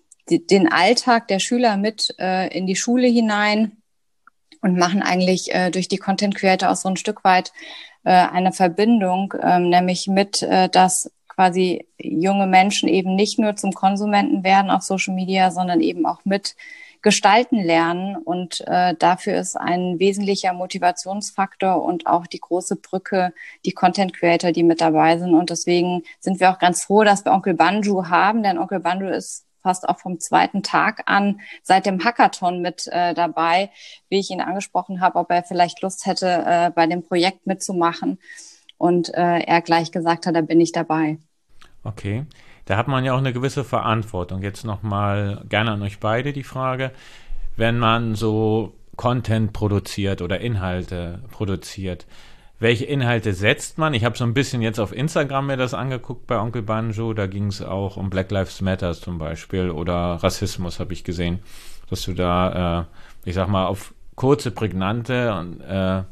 den Alltag der Schüler mit in die Schule hinein und machen eigentlich durch die Content Creator auch so ein Stück weit eine Verbindung, nämlich mit, dass quasi junge Menschen eben nicht nur zum Konsumenten werden auf Social Media, sondern eben auch mit gestalten lernen und dafür ist ein wesentlicher Motivationsfaktor und auch die große Brücke, die Content Creator, die mit dabei sind und deswegen sind wir auch ganz froh, dass wir Onkel Banjo haben, denn Onkel Banjo ist fast auch vom 2. Tag an seit dem Hackathon mit dabei, wie ich ihn angesprochen habe, ob er vielleicht Lust hätte, bei dem Projekt mitzumachen und er gleich gesagt hat, da bin ich dabei. Okay. Da hat man ja auch eine gewisse Verantwortung. Jetzt nochmal gerne an euch beide die Frage, wenn man so Content produziert oder Inhalte produziert, welche Inhalte setzt man? Ich habe so ein bisschen jetzt auf Instagram mir das angeguckt bei Onkel Banjo, da ging es auch um Black Lives Matter zum Beispiel oder Rassismus habe ich gesehen, dass du da, ich sag mal, auf kurze, prägnante und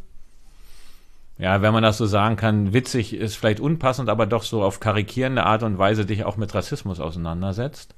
ja, wenn man das so sagen kann, witzig ist vielleicht unpassend, aber doch so auf karikierende Art und Weise dich auch mit Rassismus auseinandersetzt.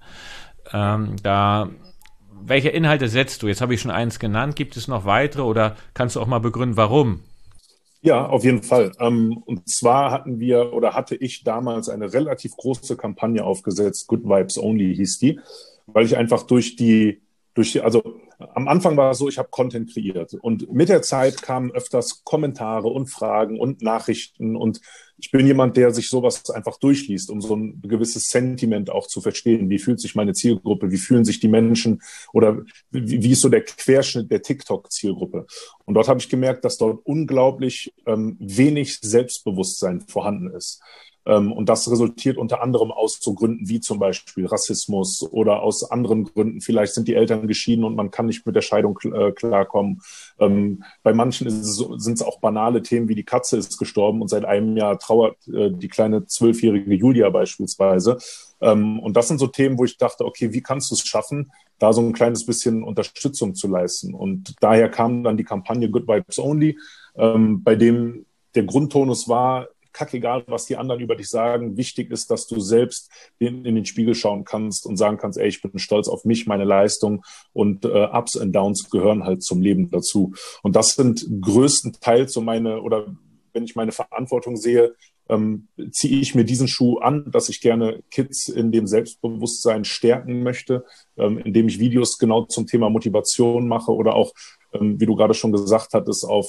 Welche Inhalte setzt du? Jetzt habe ich schon eins genannt. Gibt es noch weitere oder kannst du auch mal begründen, warum? Ja, auf jeden Fall. Und zwar hatte ich damals eine relativ große Kampagne aufgesetzt, Good Vibes Only hieß die, weil ich einfach also am Anfang war es so, ich habe Content kreiert und mit der Zeit kamen öfters Kommentare und Fragen und Nachrichten und ich bin jemand, der sich sowas einfach durchliest, um so ein gewisses Sentiment auch zu verstehen. Wie fühlt sich meine Zielgruppe? Wie fühlen sich die Menschen? Oder wie ist so der Querschnitt der TikTok-Zielgruppe? Und dort habe ich gemerkt, dass dort unglaublich wenig Selbstbewusstsein vorhanden ist. Und das resultiert unter anderem aus so Gründen wie zum Beispiel Rassismus oder aus anderen Gründen. Vielleicht sind die Eltern geschieden und man kann nicht mit der Scheidung klarkommen. Bei manchen sind es auch banale Themen wie die Katze ist gestorben und seit einem Jahr trauert die kleine 12-jährige Julia beispielsweise. Und das sind so Themen, wo ich dachte, okay, wie kannst du es schaffen, da so ein kleines bisschen Unterstützung zu leisten? Und daher kam dann die Kampagne Good Vibes Only, bei dem der Grundtonus war, kackegal, was die anderen über dich sagen. Wichtig ist, dass du selbst in den Spiegel schauen kannst und sagen kannst, ey, ich bin stolz auf mich, meine Leistung und Ups und Downs gehören halt zum Leben dazu. Und das sind größtenteils so wenn ich meine Verantwortung sehe, ziehe ich mir diesen Schuh an, dass ich gerne Kids in dem Selbstbewusstsein stärken möchte, indem ich Videos genau zum Thema Motivation mache oder auch, wie du gerade schon gesagt hattest, auf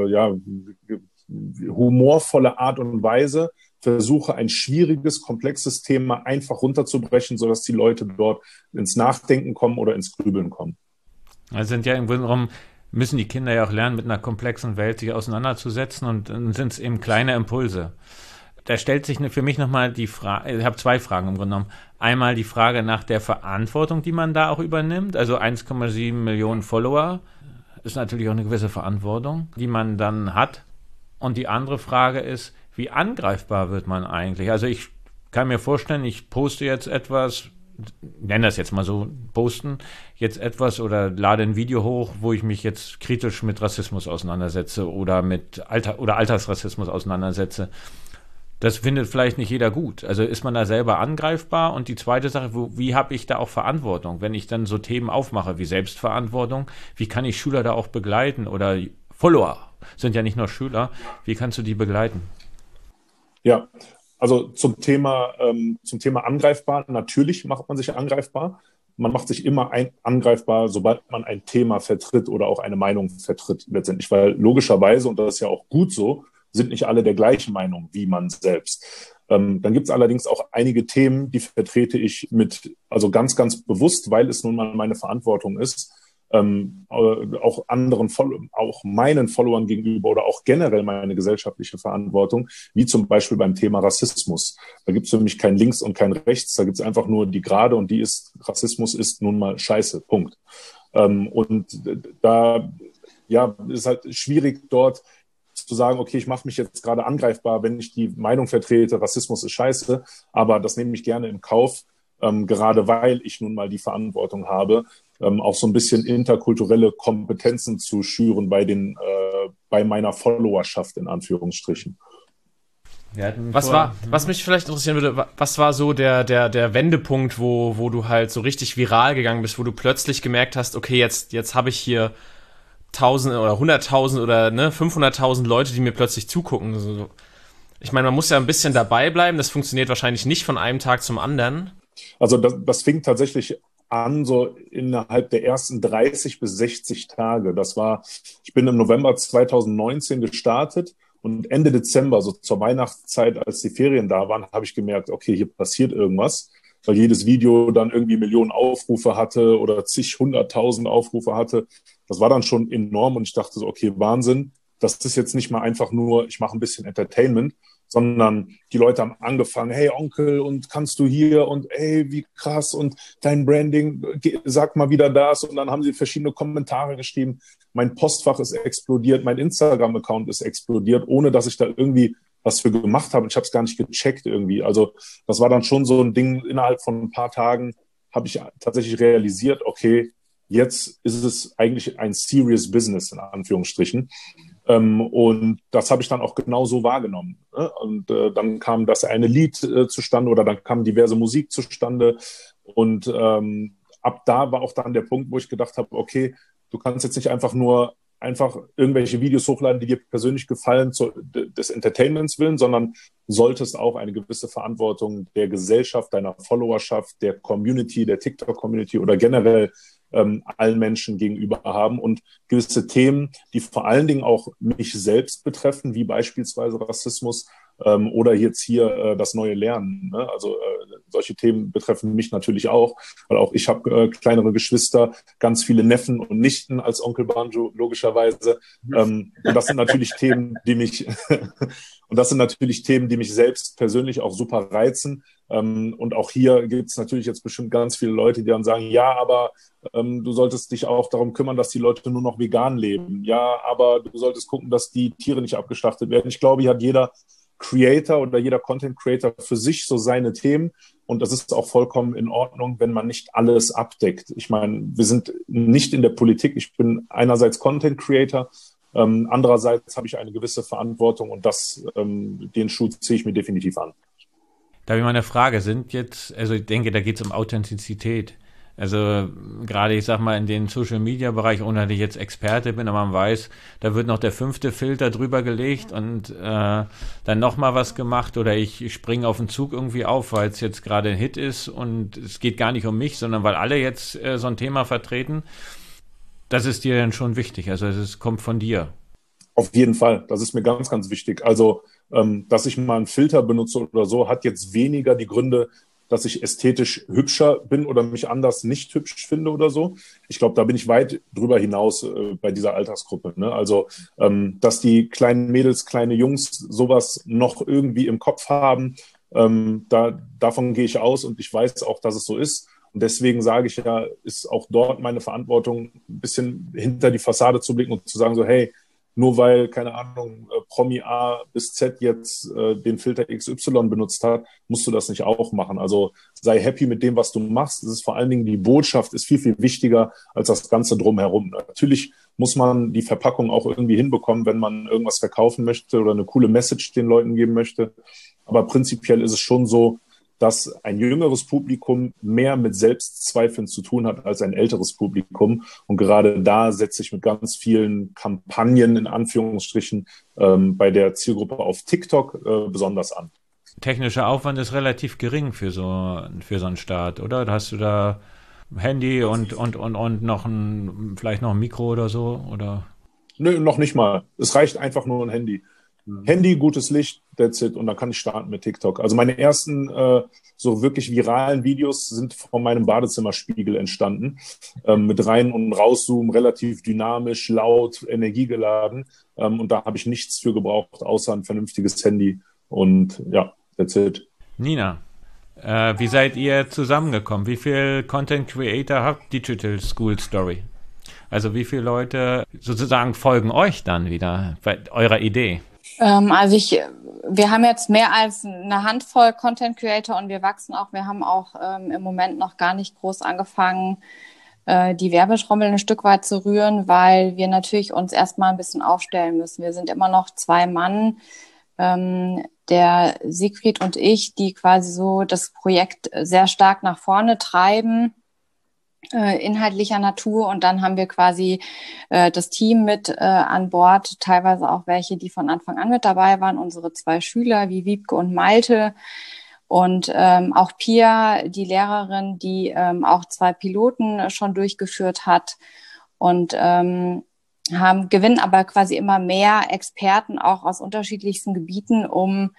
humorvolle Art und Weise versuche, ein schwieriges, komplexes Thema einfach runterzubrechen, sodass die Leute dort ins Nachdenken kommen oder ins Grübeln kommen. Also sind ja im Grunde genommen, müssen die Kinder ja auch lernen, mit einer komplexen Welt sich auseinanderzusetzen und dann sind es eben kleine Impulse. Da stellt sich für mich nochmal die Frage, ich habe 2 Fragen im Grunde genommen. Einmal die Frage nach der Verantwortung, die man da auch übernimmt, also 1,7 Millionen Follower, ist natürlich auch eine gewisse Verantwortung, die man dann hat. Und die andere Frage ist, wie angreifbar wird man eigentlich? Also ich kann mir vorstellen, ich poste jetzt etwas, nenne das jetzt mal so, posten jetzt etwas oder lade ein Video hoch, wo ich mich jetzt kritisch mit Rassismus auseinandersetze oder mit Alltagsrassismus auseinandersetze. Das findet vielleicht nicht jeder gut. Also ist man da selber angreifbar? Und die zweite Sache, wie habe ich da auch Verantwortung? Wenn ich dann so Themen aufmache wie Selbstverantwortung, wie kann ich Schüler da auch begleiten? Oder Follower sind ja nicht nur Schüler. Wie kannst du die begleiten? Ja, also zum Thema angreifbar. Natürlich macht man sich angreifbar. Man macht sich immer angreifbar, sobald man ein Thema vertritt oder auch eine Meinung vertritt letztendlich. Weil logischerweise, und das ist ja auch gut so, sind nicht alle der gleichen Meinung wie man selbst. Dann gibt es allerdings auch einige Themen, die vertrete ich also ganz, ganz bewusst, weil es nun mal meine Verantwortung ist, auch auch meinen Followern gegenüber oder auch generell meine gesellschaftliche Verantwortung, wie zum Beispiel beim Thema Rassismus. Da gibt es für mich kein Links und kein Rechts, da gibt es einfach nur die Gerade und die ist, Rassismus ist nun mal Scheiße, Punkt. Und da ist halt schwierig dort zu sagen, okay, ich mache mich jetzt gerade angreifbar, wenn ich die Meinung vertrete, Rassismus ist scheiße, aber das nehme ich gerne in Kauf, gerade weil ich nun mal die Verantwortung habe, auch so ein bisschen interkulturelle Kompetenzen zu schüren bei meiner Followerschaft in Anführungsstrichen. Was mich vielleicht interessieren würde, was war so der Wendepunkt, wo du halt so richtig viral gegangen bist, wo du plötzlich gemerkt hast, okay, jetzt habe ich hier 1000 oder 100.000 oder 500.000 Leute, die mir plötzlich zugucken. Also, ich meine, man muss ja ein bisschen dabei bleiben. Das funktioniert wahrscheinlich nicht von einem Tag zum anderen. Also das fing tatsächlich an, so innerhalb der ersten 30 bis 60 Tage. Ich bin im November 2019 gestartet und Ende Dezember, so zur Weihnachtszeit, als die Ferien da waren, habe ich gemerkt, okay, hier passiert irgendwas, weil jedes Video dann irgendwie Millionen Aufrufe hatte oder zig 100.000 Aufrufe hatte. Das war dann schon enorm und ich dachte so, okay, Wahnsinn, das ist jetzt nicht mal einfach nur, ich mache ein bisschen Entertainment, sondern die Leute haben angefangen, hey Onkel, und kannst du hier und hey, wie krass und dein Branding, sag mal wieder das. Und dann haben sie verschiedene Kommentare geschrieben. Mein Postfach ist explodiert, mein Instagram-Account ist explodiert, ohne dass ich da irgendwie was für gemacht habe. Ich habe es gar nicht gecheckt irgendwie. Also das war dann schon so ein Ding, innerhalb von ein paar Tagen habe ich tatsächlich realisiert, okay, jetzt ist es eigentlich ein serious business, in Anführungsstrichen. Und das habe ich dann auch genau so wahrgenommen. Ne? Und dann kam das eine Lied zustande oder dann kam diverse Musik zustande. Und ab da war auch dann der Punkt, wo ich gedacht habe, okay, du kannst jetzt nicht einfach irgendwelche Videos hochladen, die dir persönlich gefallen, des Entertainments willen, sondern solltest auch eine gewisse Verantwortung der Gesellschaft, deiner Followerschaft, der Community, der TikTok-Community oder generell allen Menschen gegenüber haben und gewisse Themen, die vor allen Dingen auch mich selbst betreffen, wie beispielsweise Rassismus oder jetzt hier das neue Lernen. Ne? Also solche Themen betreffen mich natürlich auch, weil auch ich habe kleinere Geschwister, ganz viele Neffen und Nichten als Onkel Banjo, logischerweise. Und das sind natürlich Themen, die mich selbst persönlich auch super reizen. Und auch hier gibt es natürlich jetzt bestimmt ganz viele Leute, die dann sagen, ja, aber du solltest dich auch darum kümmern, dass die Leute nur noch vegan leben. Ja, aber du solltest gucken, dass die Tiere nicht abgeschlachtet werden. Ich glaube, hier hat jeder Creator oder jeder Content Creator für sich so seine Themen. Und das ist auch vollkommen in Ordnung, wenn man nicht alles abdeckt. Ich meine, wir sind nicht in der Politik. Ich bin einerseits Content Creator, andererseits habe ich eine gewisse Verantwortung und den Schuh ziehe ich mir definitiv an. Da habe ich mal eine Frage, also ich denke, da geht es um Authentizität. Also gerade, ich sag mal, in den Social-Media-Bereich, ohne dass ich jetzt Experte bin, aber man weiß, da wird noch der 5. Filter drüber gelegt und dann nochmal was gemacht oder ich springe auf den Zug irgendwie auf, weil es jetzt gerade ein Hit ist und es geht gar nicht um mich, sondern weil alle jetzt so ein Thema vertreten. Das ist dir dann schon wichtig, also es kommt von dir. Auf jeden Fall, das ist mir ganz, ganz wichtig. Also, dass ich mal einen Filter benutze oder so, hat jetzt weniger die Gründe, dass ich ästhetisch hübscher bin oder mich anders nicht hübsch finde oder so. Ich glaube, da bin ich weit drüber hinaus bei dieser Altersgruppe. Ne? Also, dass die kleinen Mädels, kleine Jungs sowas noch irgendwie im Kopf haben, davon gehe ich aus und ich weiß auch, dass es so ist. Und deswegen sage ich ja, ist auch dort meine Verantwortung, ein bisschen hinter die Fassade zu blicken und zu sagen so, hey, nur weil, keine Ahnung, Promi A bis Z jetzt den Filter XY benutzt hat, musst du das nicht auch machen. Also sei happy mit dem, was du machst. Es ist vor allen Dingen, die Botschaft ist viel, viel wichtiger als das Ganze drumherum. Natürlich muss man die Verpackung auch irgendwie hinbekommen, wenn man irgendwas verkaufen möchte oder eine coole Message den Leuten geben möchte. Aber prinzipiell ist es schon so, dass ein jüngeres Publikum mehr mit Selbstzweifeln zu tun hat als ein älteres Publikum. Und gerade da setze ich mit ganz vielen Kampagnen in Anführungsstrichen bei der Zielgruppe auf TikTok besonders an. Technischer Aufwand ist relativ gering für so einen Start, oder? Hast du da Handy und noch vielleicht noch ein Mikro oder so? Oder? Nö, noch nicht mal. Es reicht einfach nur ein Handy. Handy, gutes Licht, that's it. Und dann kann ich starten mit TikTok. Also meine ersten so wirklich viralen Videos sind von meinem Badezimmerspiegel entstanden. Mit Rein- und Rauszoomen, relativ dynamisch, laut, energiegeladen. Und da habe ich nichts für gebraucht, außer ein vernünftiges Handy. Und ja, that's it. Nina, wie seid ihr zusammengekommen? Wie viel Content Creator habt Digital School Story? Also wie viele Leute sozusagen folgen euch dann wieder bei eurer Idee? Wir haben jetzt mehr als eine Handvoll Content Creator und wir wachsen auch. Wir haben auch im Moment noch gar nicht groß angefangen, die Werbetrommel ein Stück weit zu rühren, weil wir natürlich uns erstmal ein bisschen aufstellen müssen. Wir sind immer noch 2 Mann, der Siegfried und ich, die quasi so das Projekt sehr stark nach vorne treiben, inhaltlicher Natur, und dann haben wir quasi das Team mit an Bord, teilweise auch welche, die von Anfang an mit dabei waren, unsere 2 Schüler wie Wiebke und Malte und auch Pia, die Lehrerin, die auch 2 Piloten schon durchgeführt hat und gewinnen aber quasi immer mehr Experten auch aus unterschiedlichsten Gebieten, um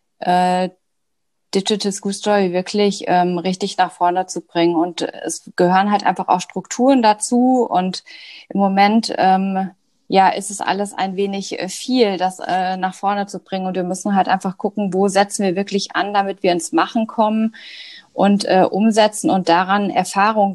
Digital School Story wirklich richtig nach vorne zu bringen. Und es gehören halt einfach auch Strukturen dazu. Und im Moment ist es alles ein wenig viel, das nach vorne zu bringen. Und wir müssen halt einfach gucken, wo setzen wir wirklich an, damit wir ins Machen kommen und umsetzen und daran Erfahrung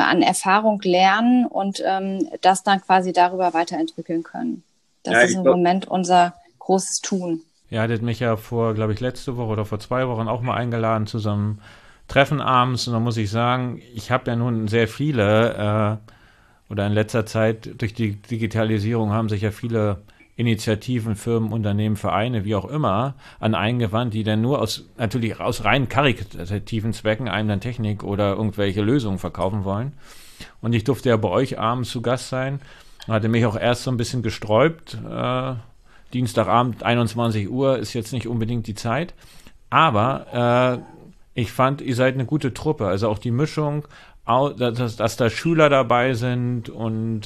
lernen und das dann quasi darüber weiterentwickeln können. Das ist im Moment unser großes Tun. Ihr hattet mich ja glaube ich, letzte Woche oder vor 2 Wochen auch mal eingeladen zu so einem Treffen abends. Und da muss ich sagen, ich habe ja nun sehr viele, oder in letzter Zeit durch die Digitalisierung haben sich ja viele Initiativen, Firmen, Unternehmen, Vereine, wie auch immer, an eingewandt, die dann nur natürlich aus rein karitativen Zwecken einem dann Technik oder irgendwelche Lösungen verkaufen wollen. Und ich durfte ja bei euch abends zu Gast sein und hatte mich auch erst so ein bisschen gesträubt, Dienstagabend, 21 Uhr ist jetzt nicht unbedingt die Zeit. Aber ich fand, ihr seid eine gute Truppe. Also auch die Mischung, dass da Schüler dabei sind und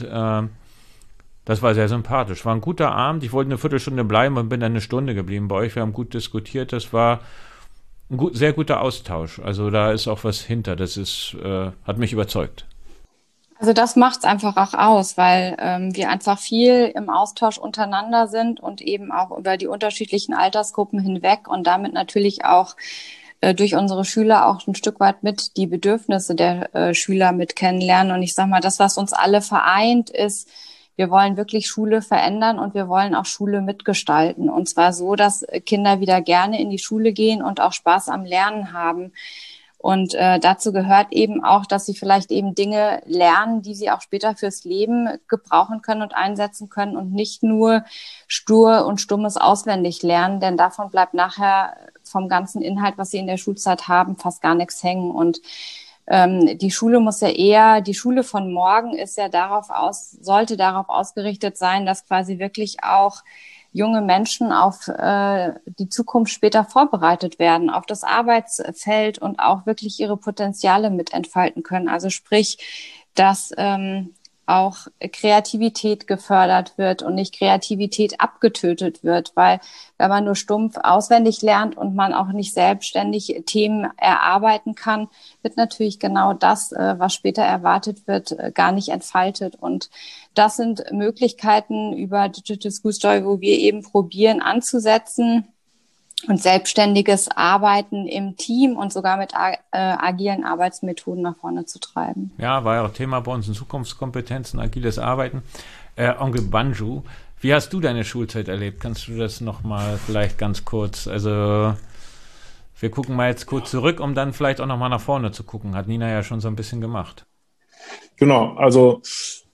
das war sehr sympathisch. War ein guter Abend. Ich wollte eine Viertelstunde bleiben und bin dann eine Stunde geblieben bei euch. Wir haben gut diskutiert. Das war ein sehr guter Austausch. Also da ist auch was hinter. Das hat mich überzeugt. Also das macht's einfach auch aus, weil wir einfach viel im Austausch untereinander sind und eben auch über die unterschiedlichen Altersgruppen hinweg und damit natürlich auch durch unsere Schüler auch ein Stück weit mit die Bedürfnisse der Schüler mit kennenlernen. Und ich sag mal, das, was uns alle vereint, ist, wir wollen wirklich Schule verändern und wir wollen auch Schule mitgestalten. Und zwar so, dass Kinder wieder gerne in die Schule gehen und auch Spaß am Lernen haben. Und dazu gehört eben auch, dass sie vielleicht eben Dinge lernen, die sie auch später fürs Leben gebrauchen können und einsetzen können und nicht nur stur und stummes auswendig lernen, denn davon bleibt nachher vom ganzen Inhalt, was sie in der Schulzeit haben, fast gar nichts hängen. Und die Schule die Schule von morgen ist ja sollte darauf ausgerichtet sein, dass quasi wirklich auch junge Menschen auf die Zukunft später vorbereitet werden, auf das Arbeitsfeld und auch wirklich ihre Potenziale mit entfalten können. Also sprich, dass auch Kreativität gefördert wird und nicht Kreativität abgetötet wird, weil wenn man nur stumpf auswendig lernt und man auch nicht selbstständig Themen erarbeiten kann, wird natürlich genau das, was später erwartet wird, gar nicht entfaltet. Und das sind Möglichkeiten über Digital School Story, wo wir eben probieren anzusetzen und selbstständiges Arbeiten im Team und sogar mit agilen Arbeitsmethoden nach vorne zu treiben. Ja, war ja auch Thema bei uns in Zukunftskompetenzen, agiles Arbeiten. Onkel Banju, wie hast du deine Schulzeit erlebt? Kannst du das nochmal vielleicht ganz kurz, also wir gucken mal jetzt kurz zurück, um dann vielleicht auch nochmal nach vorne zu gucken. Hat Nina ja schon so ein bisschen gemacht. Genau, also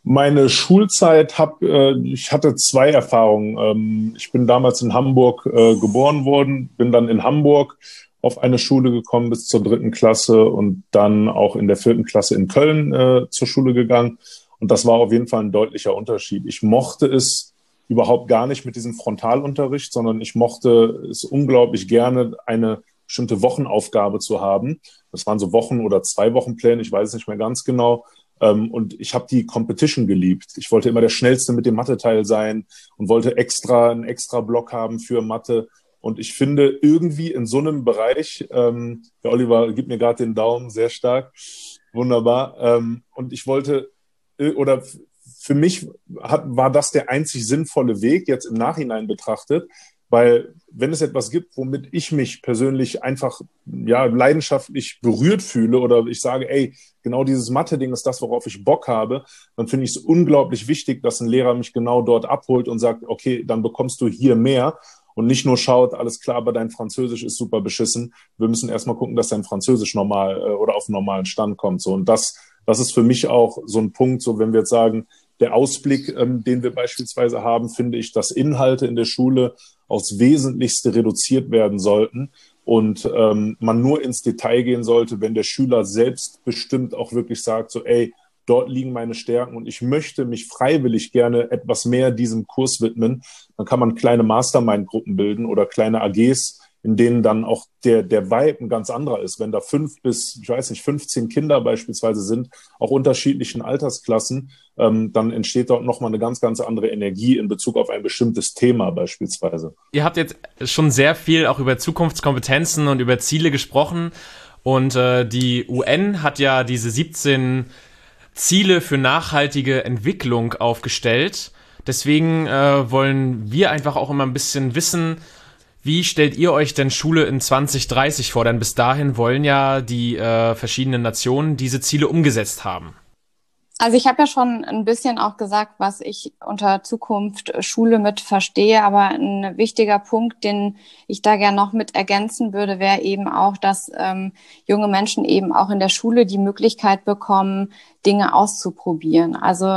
Meine Schulzeit ich hatte zwei Erfahrungen. Ich bin damals in Hamburg geboren worden, bin dann in Hamburg auf eine Schule gekommen bis zur 3. Klasse und dann auch in der 4. Klasse in Köln zur Schule gegangen. Und das war auf jeden Fall ein deutlicher Unterschied. Ich mochte es überhaupt gar nicht mit diesem Frontalunterricht, sondern ich mochte es unglaublich gerne, eine bestimmte Wochenaufgabe zu haben. Das waren so Wochen- oder 2-Wochen-Pläne, ich weiß es nicht mehr ganz genau. Und ich habe die Competition geliebt. Ich wollte immer der Schnellste mit dem Mathe-Teil sein und wollte einen extra Block haben für Mathe. Und ich finde irgendwie in so einem Bereich, der Oliver gibt mir gerade den Daumen, sehr stark, wunderbar. Und ich wollte, oder für mich war das der einzig sinnvolle Weg, jetzt im Nachhinein betrachtet, weil wenn es etwas gibt, womit ich mich persönlich einfach leidenschaftlich berührt fühle oder ich sage, ey, genau dieses Mathe-Ding ist das, worauf ich Bock habe, dann finde ich es unglaublich wichtig, dass ein Lehrer mich genau dort abholt und sagt, okay, dann bekommst du hier mehr und nicht nur schaut, alles klar, aber dein Französisch ist super beschissen. Wir müssen erstmal gucken, dass dein Französisch normal oder auf einen normalen Stand kommt. So. Und das ist für mich auch so ein Punkt, so wenn wir jetzt sagen, der Ausblick, den wir beispielsweise haben, finde ich, dass Inhalte in der Schule aufs Wesentlichste reduziert werden sollten und man nur ins Detail gehen sollte, wenn der Schüler selbstbestimmt auch wirklich sagt, so ey, dort liegen meine Stärken und ich möchte mich freiwillig gerne etwas mehr diesem Kurs widmen, dann kann man kleine Mastermind-Gruppen bilden oder kleine AGs, in denen dann auch der Vibe ein ganz anderer ist. Wenn da 5 bis, 15 Kinder beispielsweise sind, auch unterschiedlichen Altersklassen, dann entsteht dort nochmal eine ganz, ganz andere Energie in Bezug auf ein bestimmtes Thema beispielsweise. Ihr habt jetzt schon sehr viel auch über Zukunftskompetenzen und über Ziele gesprochen und die UN hat ja diese 17 Ziele für nachhaltige Entwicklung aufgestellt. Deswegen wollen wir einfach auch immer ein bisschen wissen, wie stellt ihr euch denn Schule in 2030 vor? Denn bis dahin wollen ja die verschiedenen Nationen diese Ziele umgesetzt haben. Also ich habe ja schon ein bisschen auch gesagt, was ich unter Zukunft Schule mit verstehe, aber ein wichtiger Punkt, den ich da gerne noch mit ergänzen würde, wäre eben auch, dass junge Menschen eben auch in der Schule die Möglichkeit bekommen, Dinge auszuprobieren. Also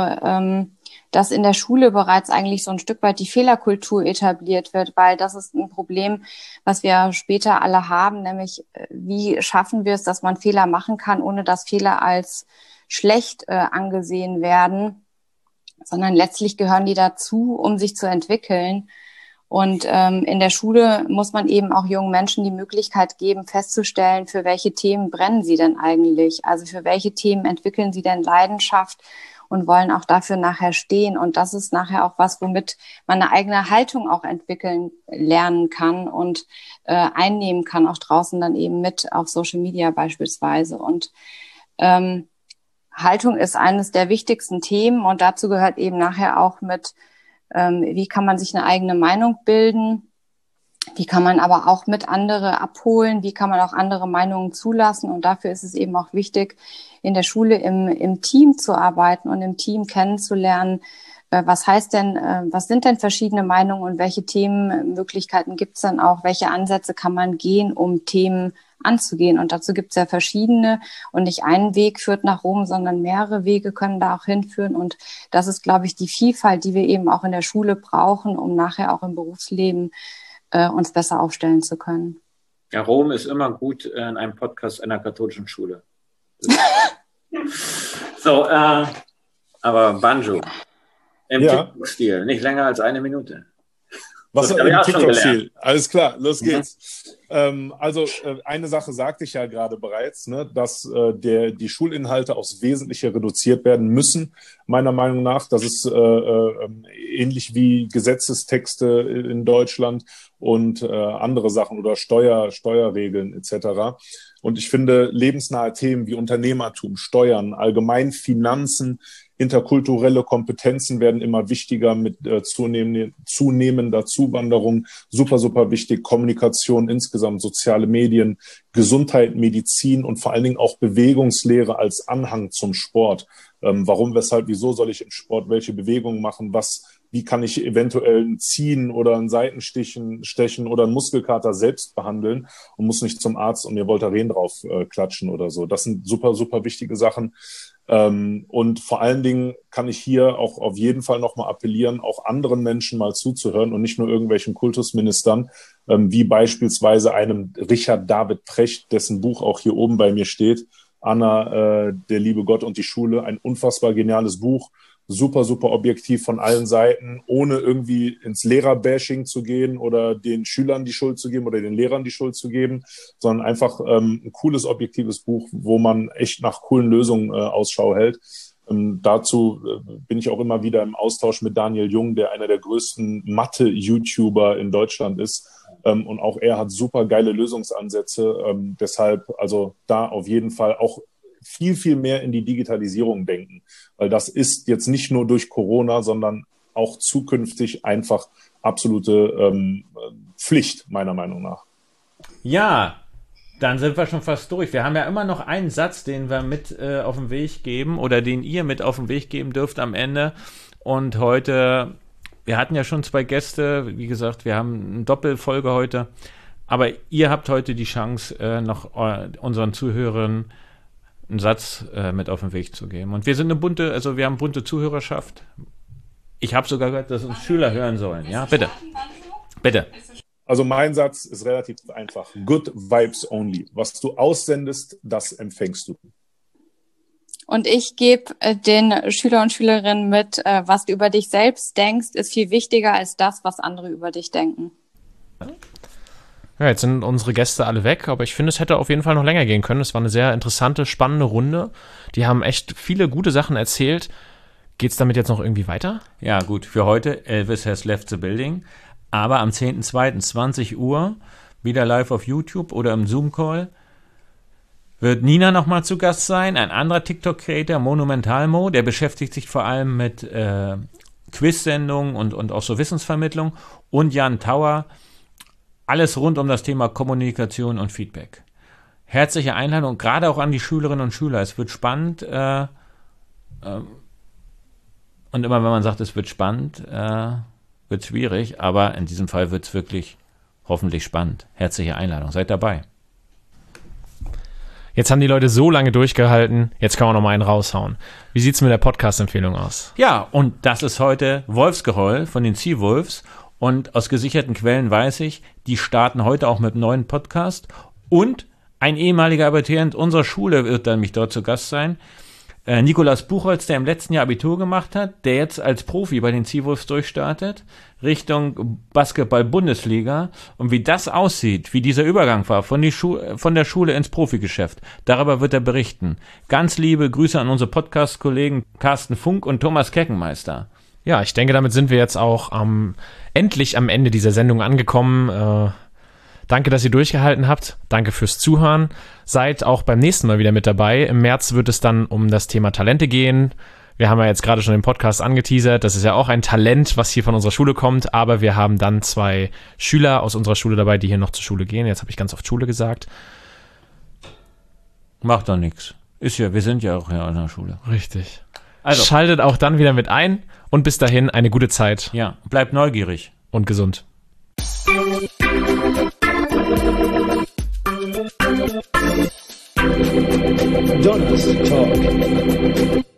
dass in der Schule bereits eigentlich so ein Stück weit die Fehlerkultur etabliert wird, weil das ist ein Problem, was wir später alle haben, nämlich wie schaffen wir es, dass man Fehler machen kann, ohne dass Fehler als schlecht angesehen werden, sondern letztlich gehören die dazu, um sich zu entwickeln. Und in der Schule muss man eben auch jungen Menschen die Möglichkeit geben, festzustellen, für welche Themen brennen sie denn eigentlich? Also für welche Themen entwickeln sie denn Leidenschaft und wollen auch dafür nachher stehen. Und das ist nachher auch was, womit man eine eigene Haltung auch entwickeln lernen kann und einnehmen kann, auch draußen dann eben mit auf Social Media beispielsweise. Und Haltung ist eines der wichtigsten Themen und dazu gehört eben nachher auch mit, wie kann man sich eine eigene Meinung bilden, wie kann man aber auch mit andere abholen, wie kann man auch andere Meinungen zulassen und dafür ist es eben auch wichtig, in der Schule im Team zu arbeiten und im Team kennenzulernen, was sind denn verschiedene Meinungen und welche Themenmöglichkeiten gibt es dann auch, welche Ansätze kann man gehen, um Themen anzugehen. Und dazu gibt es ja verschiedene und nicht ein Weg führt nach Rom, sondern mehrere Wege können da auch hinführen. Und das ist, glaube ich, die Vielfalt, die wir eben auch in der Schule brauchen, um nachher auch im Berufsleben uns besser aufstellen zu können. Ja, Rom ist immer gut in einem Podcast einer katholischen Schule. So, aber Banjo, im TikTok-Stil, nicht länger als 1 Minute. Was im TikTok-Stil? Alles klar, los geht's. Also eine Sache sagte ich ja gerade bereits, ne, dass die Schulinhalte aufs Wesentliche reduziert werden müssen, meiner Meinung nach. Das ist ähnlich wie Gesetzestexte in Deutschland und andere Sachen oder Steuerregeln etc. Und ich finde, lebensnahe Themen wie Unternehmertum, Steuern, allgemein Finanzen, interkulturelle Kompetenzen werden immer wichtiger mit zunehmender Zuwanderung. Super, super wichtig. Kommunikation insgesamt, soziale Medien, Gesundheit, Medizin und vor allen Dingen auch Bewegungslehre als Anhang zum Sport. Warum, weshalb, wieso soll ich im Sport welche Bewegungen machen? Was wie kann ich eventuell ein Ziehen oder ein Seitenstechen oder einen Muskelkater selbst behandeln und muss nicht zum Arzt und mir Voltaren drauf klatschen oder so. Das sind super, super wichtige Sachen. Und vor allen Dingen kann ich hier auch auf jeden Fall nochmal appellieren, auch anderen Menschen mal zuzuhören und nicht nur irgendwelchen Kultusministern, wie beispielsweise einem Richard David Precht, dessen Buch auch hier oben bei mir steht, Anna, der liebe Gott und die Schule, ein unfassbar geniales Buch, super, super objektiv von allen Seiten, ohne irgendwie ins Lehrerbashing zu gehen oder den Schülern die Schuld zu geben oder den Lehrern die Schuld zu geben, sondern einfach ein cooles, objektives Buch, wo man echt nach coolen Lösungen Ausschau hält. Dazu bin ich auch immer wieder im Austausch mit Daniel Jung, der einer der größten Mathe-YouTuber in Deutschland ist. Und auch er hat super geile Lösungsansätze. Deshalb also da auf jeden Fall auch viel, viel mehr in die Digitalisierung denken. Weil das ist jetzt nicht nur durch Corona, sondern auch zukünftig einfach absolute Pflicht, meiner Meinung nach. Ja, dann sind wir schon fast durch. Wir haben ja immer noch einen Satz, den wir mit auf den Weg geben oder den ihr mit auf den Weg geben dürft am Ende. Und heute, wir hatten ja schon 2 Gäste, wie gesagt, wir haben eine Doppelfolge heute. Aber ihr habt heute die Chance, noch unseren Zuhörern einen Satz mit auf den Weg zu geben. Und wir sind wir haben bunte Zuhörerschaft. Ich habe sogar gehört, dass uns Schüler hören sollen. Ja, bitte. Bitte. Also mein Satz ist relativ einfach. Good vibes only. Was du aussendest, das empfängst du. Und ich gebe den Schüler und Schülerinnen mit, was du über dich selbst denkst, ist viel wichtiger als das, was andere über dich denken. Ja, jetzt sind unsere Gäste alle weg, aber ich finde, es hätte auf jeden Fall noch länger gehen können. Es war eine sehr interessante, spannende Runde. Die haben echt viele gute Sachen erzählt. Geht's damit jetzt noch irgendwie weiter? Ja, gut. Für heute, Elvis has left the building. Aber am 10.2., 20 Uhr, wieder live auf YouTube oder im Zoom-Call, wird Nina nochmal zu Gast sein. Ein anderer TikTok-Creator, Monumentalmo, der beschäftigt sich vor allem mit Quiz-Sendungen und auch so Wissensvermittlung. Und Jan Tauer, alles rund um das Thema Kommunikation und Feedback. Herzliche Einladung, gerade auch an die Schülerinnen und Schüler. Es wird spannend. Und immer wenn man sagt, es wird spannend, wird schwierig. Aber in diesem Fall wird es wirklich hoffentlich spannend. Herzliche Einladung, seid dabei. Jetzt haben die Leute so lange durchgehalten, jetzt kann man noch mal einen raushauen. Wie sieht's mit der Podcast-Empfehlung aus? Ja, und das ist heute Wolfsgeheul von den Seawolves. Und aus gesicherten Quellen weiß ich, die starten heute auch mit einem neuen Podcast. Und ein ehemaliger Abiturient unserer Schule wird dann mich dort zu Gast sein. Nikolaus Buchholz, der im letzten Jahr Abitur gemacht hat, der jetzt als Profi bei den Seawolves durchstartet, Richtung Basketball-Bundesliga. Und wie das aussieht, wie dieser Übergang war von der Schule ins Profigeschäft, darüber wird er berichten. Ganz liebe Grüße an unsere Podcast-Kollegen Carsten Funk und Thomas Keckenmeister. Ja, ich denke, damit sind wir jetzt auch endlich am Ende dieser Sendung angekommen. Danke, dass ihr durchgehalten habt. Danke fürs Zuhören. Seid auch beim nächsten Mal wieder mit dabei. Im März wird es dann um das Thema Talente gehen. Wir haben ja jetzt gerade schon den Podcast angeteasert. Das ist ja auch ein Talent, was hier von unserer Schule kommt. Aber wir haben dann 2 Schüler aus unserer Schule dabei, die hier noch zur Schule gehen. Jetzt habe ich ganz oft Schule gesagt. Macht doch nichts. Ist ja, wir sind ja auch hier an der Schule. Richtig. Also schaltet auch dann wieder mit ein. Und bis dahin eine gute Zeit. Ja, bleibt neugierig. Und gesund. Donnerstag.